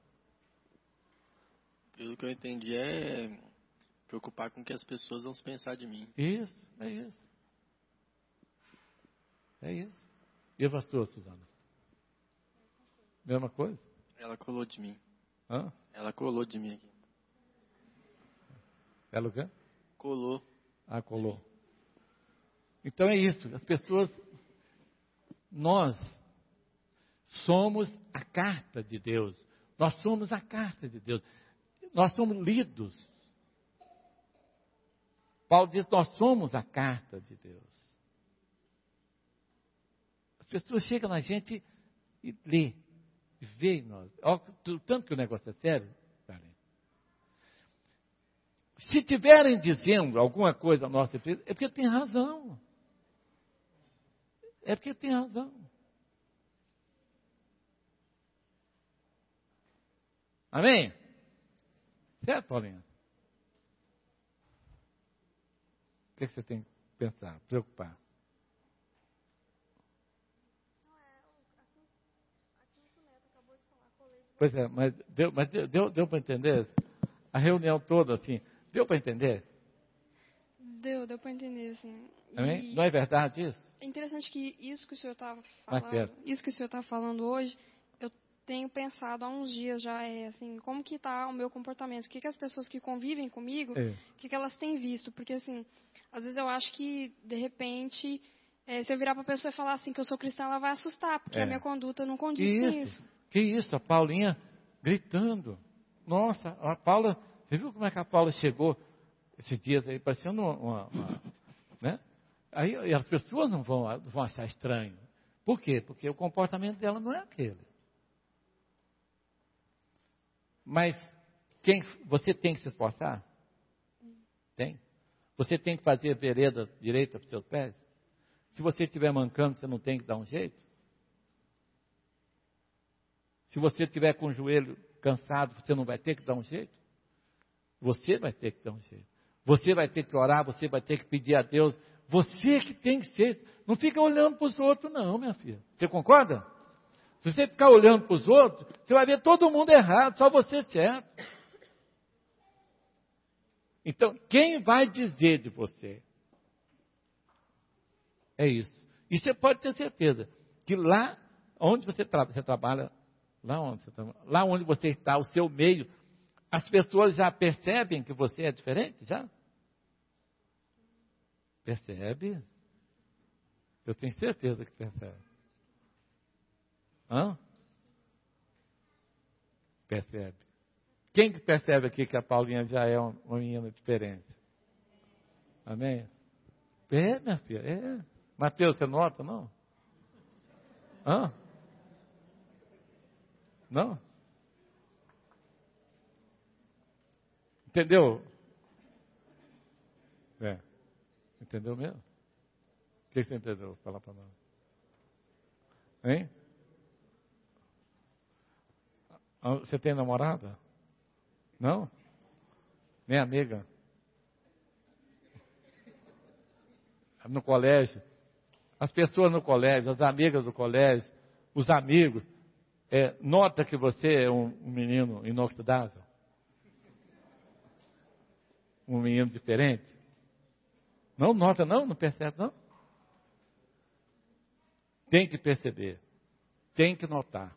Pelo que eu entendi, é preocupar com o que as pessoas vão pensar de mim. Isso, é isso. É isso. E a pastora, Suzana? Mesma coisa? Ela colou de mim. Hã? Ela colou de mim aqui. Ela o quê? Colou. Ah, colou. Então é isso. As pessoas... Nós somos a carta de Deus. Nós somos a carta de Deus. Nós somos lidos. Paulo diz, nós somos a carta de Deus. As pessoas chegam na gente e lê. vê em nós. Ó, tanto que o negócio é sério. Se tiverem dizendo alguma coisa a nosso respeito, é porque tem razão. É porque tem razão. Amém? Certo, Paulinha? O que você tem que pensar, preocupar? Pois é, mas deu, mas deu, deu, deu para entender? A reunião toda, assim, deu para entender? Deu, deu para entender, assim. Amém? E Não é verdade isso? é interessante que isso que o senhor estava Mais falando, perto. isso que o senhor está falando hoje, eu tenho pensado há uns dias já, é assim, como que está o meu comportamento, o que, que as pessoas que convivem comigo, É. o que, que elas têm visto, porque assim, às vezes eu acho que, de repente, é, se eu virar para a pessoa e falar assim que eu sou cristã, ela vai assustar, porque É. a minha conduta não condiz Que com isso? isso. Que isso? A Paulinha gritando. Nossa, a Paula, você viu como é que a Paula chegou esses dias aí, parecendo uma, uma, uma né? Aí e as pessoas não vão, vão achar estranho. Por quê? Porque o comportamento dela não é aquele. Mas quem, você tem que se esforçar? Tem. Você tem que fazer a vereda direita para os seus pés? Se você estiver mancando, você não tem que dar um jeito? Se você estiver com o joelho cansado, você não vai ter que dar um jeito? Você vai ter que dar um jeito. Você vai ter que orar, você vai ter que pedir a Deus. Você que tem que ser. Não fica olhando para os outros, não, minha filha. Você concorda? Se você ficar olhando para os outros, você vai ver todo mundo errado, só você certo. Então, quem vai dizer de você? É isso. E você pode ter certeza que lá onde você, tra- você trabalha, lá onde, você trabalha, lá onde você está, o seu meio, as pessoas já percebem que você é diferente, já? Percebe? Eu tenho certeza que percebe. Hã? Percebe. Quem que percebe aqui que a Paulinha já é uma, uma menina diferente? Amém? É, minha filha, é. Mateus, você nota, não? Hã? Não? Entendeu? É. Entendeu mesmo? O que você entendeu? Fala para nós. Hein? Você tem namorada? Não? Nem amiga? No colégio? As pessoas no colégio, as amigas do colégio, os amigos, é, nota que você é um, um menino inoxidável? Um menino diferente? Não nota, não? Não percebe, não? Tem que perceber. Tem que notar.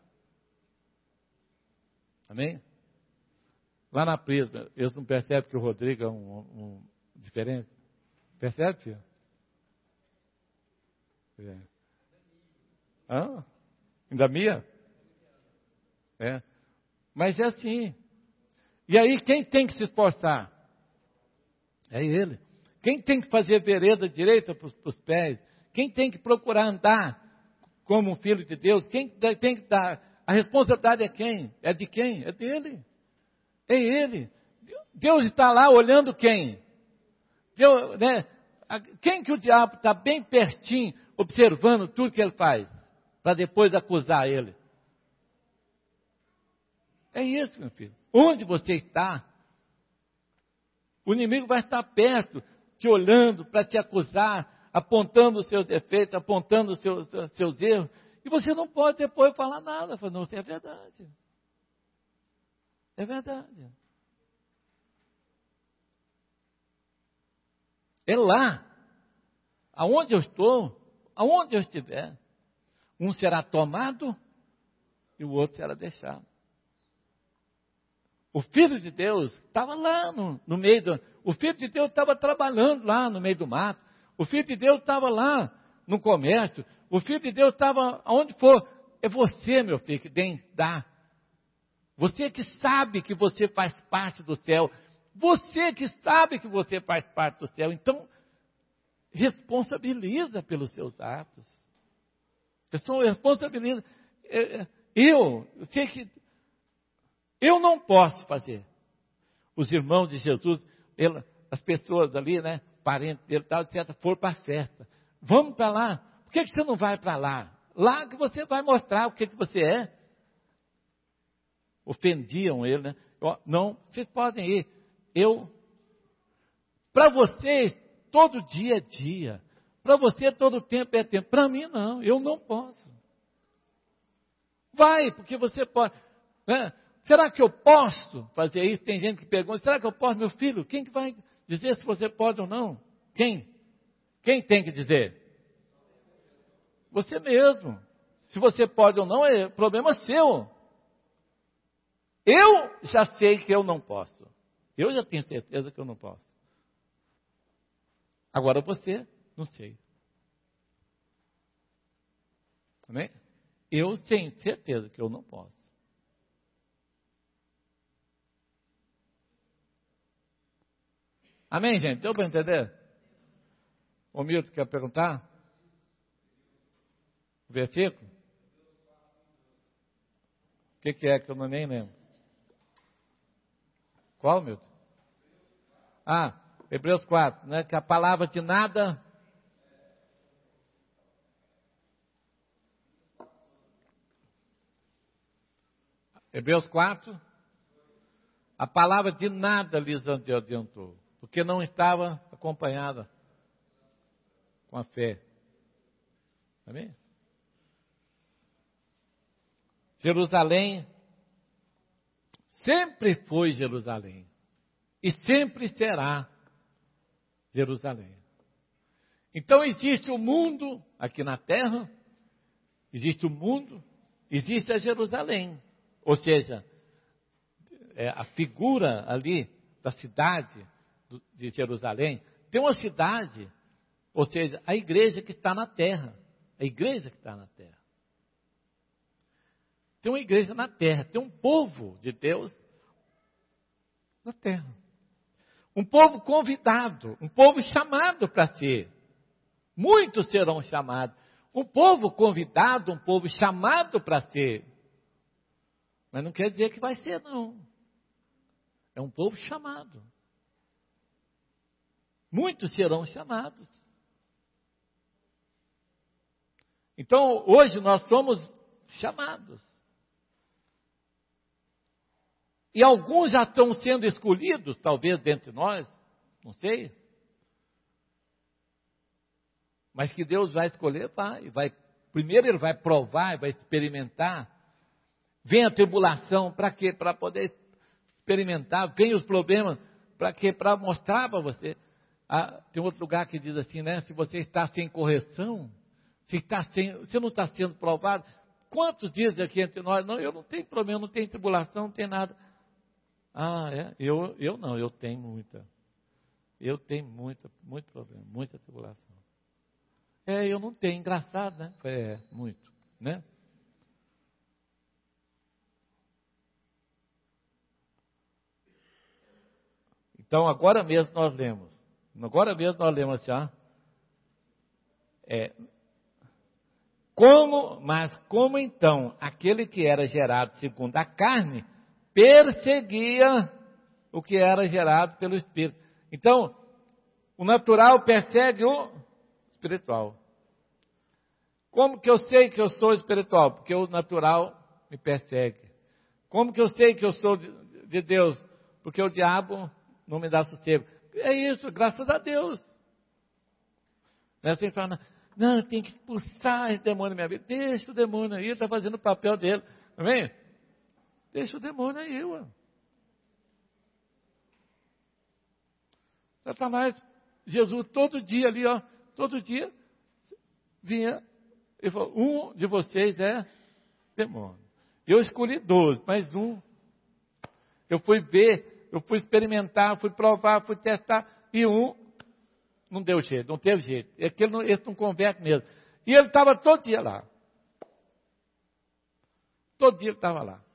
Amém? Lá na Prisma, eles não percebem que o Rodrigo é um, um diferente? Percebe, filho? É. Hã? Ainda minha? É. Mas é assim. E aí, quem tem que se esforçar? É ele. Quem tem que fazer vereda direita para os pés? Quem tem que procurar andar como um filho de Deus? Quem tem que dar? A responsabilidade é quem? É de quem? É dele. É ele. Deus está lá olhando quem? Deus, né? Quem que o diabo está bem pertinho, observando tudo que ele faz, para depois acusar ele? É isso, meu filho. Onde você está, o inimigo vai estar perto, te olhando para te acusar, apontando os seus defeitos, apontando os seus, os seus erros, e você não pode depois falar nada, falando, não, isso é verdade. É verdade. É lá, aonde eu estou, aonde eu estiver, um será tomado e o outro será deixado. O Filho de Deus estava lá no, no meio do... O Filho de Deus estava trabalhando lá no meio do mato. O Filho de Deus estava lá no comércio. O Filho de Deus estava aonde for. É você, meu filho, que tem que dar. Você que sabe que você faz parte do céu. Você que sabe que você faz parte do céu. Então, responsabiliza pelos seus atos. Responsabiliza. Eu, eu sei que eu não posso fazer. Os irmãos de Jesus, ele, as pessoas ali, né, parentes dele, tal, etcétera, foram para a festa. Vamos para lá. Por que, que você não vai para lá? Lá que você vai mostrar o que, que você é. Ofendiam ele, né? Eu, não, vocês podem ir. Eu, para vocês, todo dia é dia. Para você, todo tempo é tempo. Para mim, não. Eu não posso. Vai, porque você pode. Né? Será que eu posso fazer isso? Tem gente que pergunta, será que eu posso, meu filho? Quem que vai dizer se você pode ou não? Quem? Quem tem que dizer? Você mesmo. Se você pode ou não, é problema seu. Eu já sei que eu não posso. Eu já tenho certeza que eu não posso. Agora você, não sei. Amém? Eu tenho certeza que eu não posso. Amém, gente? Deu para entender? O Milton quer perguntar? O versículo? O que, que é que eu não nem lembro? Qual, Milton? Ah, Hebreus quatro, né? Que a palavra de nada... Hebreus quatro, a palavra de nada lhes adiantou, porque não estava acompanhada com a fé. Amém? Jerusalém sempre foi Jerusalém e sempre será Jerusalém. Então existe o mundo aqui na terra, existe o mundo, existe a Jerusalém. Ou seja, é, a figura ali da cidade do, de Jerusalém, tem uma cidade, ou seja, a igreja que está na terra. A igreja que está na terra. Tem uma igreja na terra, tem um povo de Deus na terra. Um povo convidado, um povo chamado para ser. Muitos serão chamados. Um povo convidado, um povo chamado para ser. Mas não quer dizer que vai ser, não. É um povo chamado. Muitos serão chamados. Então, hoje nós somos chamados. E alguns já estão sendo escolhidos, talvez dentre nós, não sei. Mas que Deus vai escolher, vai. vai primeiro Ele vai provar, vai experimentar. Vem a tribulação, para quê? Para poder experimentar. Vem os problemas, para quê? Para mostrar para você. Ah, tem outro lugar que diz assim, né? Se você está sem correção, se está sem, você não está sendo provado. Quantos dizem aqui entre nós? Não, eu não tenho problema, não tenho tribulação, não tenho nada. Ah, é? Eu, eu não, eu tenho muita. Eu tenho muita, muito problema, muita tribulação. É, eu não tenho, engraçado, né? É, muito, né? Então, agora mesmo nós lemos. Agora mesmo nós lemos assim, ó. É, como, mas como então aquele que era gerado segundo a carne perseguia o que era gerado pelo Espírito. Então, o natural persegue o espiritual. Como que eu sei que eu sou espiritual? Porque o natural me persegue. Como que eu sei que eu sou de, de Deus? Porque o diabo não me dá sossego. É isso, graças a Deus. Não é assim que fala, não, tem que expulsar esse demônio na minha vida. Deixa o demônio aí, ele está fazendo o papel dele. Amém? Deixa o demônio aí, ué. Satanás, Jesus, todo dia ali, ó, todo dia, vinha, ele falou, um de vocês é demônio. Eu escolhi doze, mas um, eu fui ver, eu fui experimentar, fui provar, fui testar, e um não deu jeito, não teve jeito. Aquele não, esse não converte mesmo. E ele estava todo dia lá. Todo dia ele estava lá.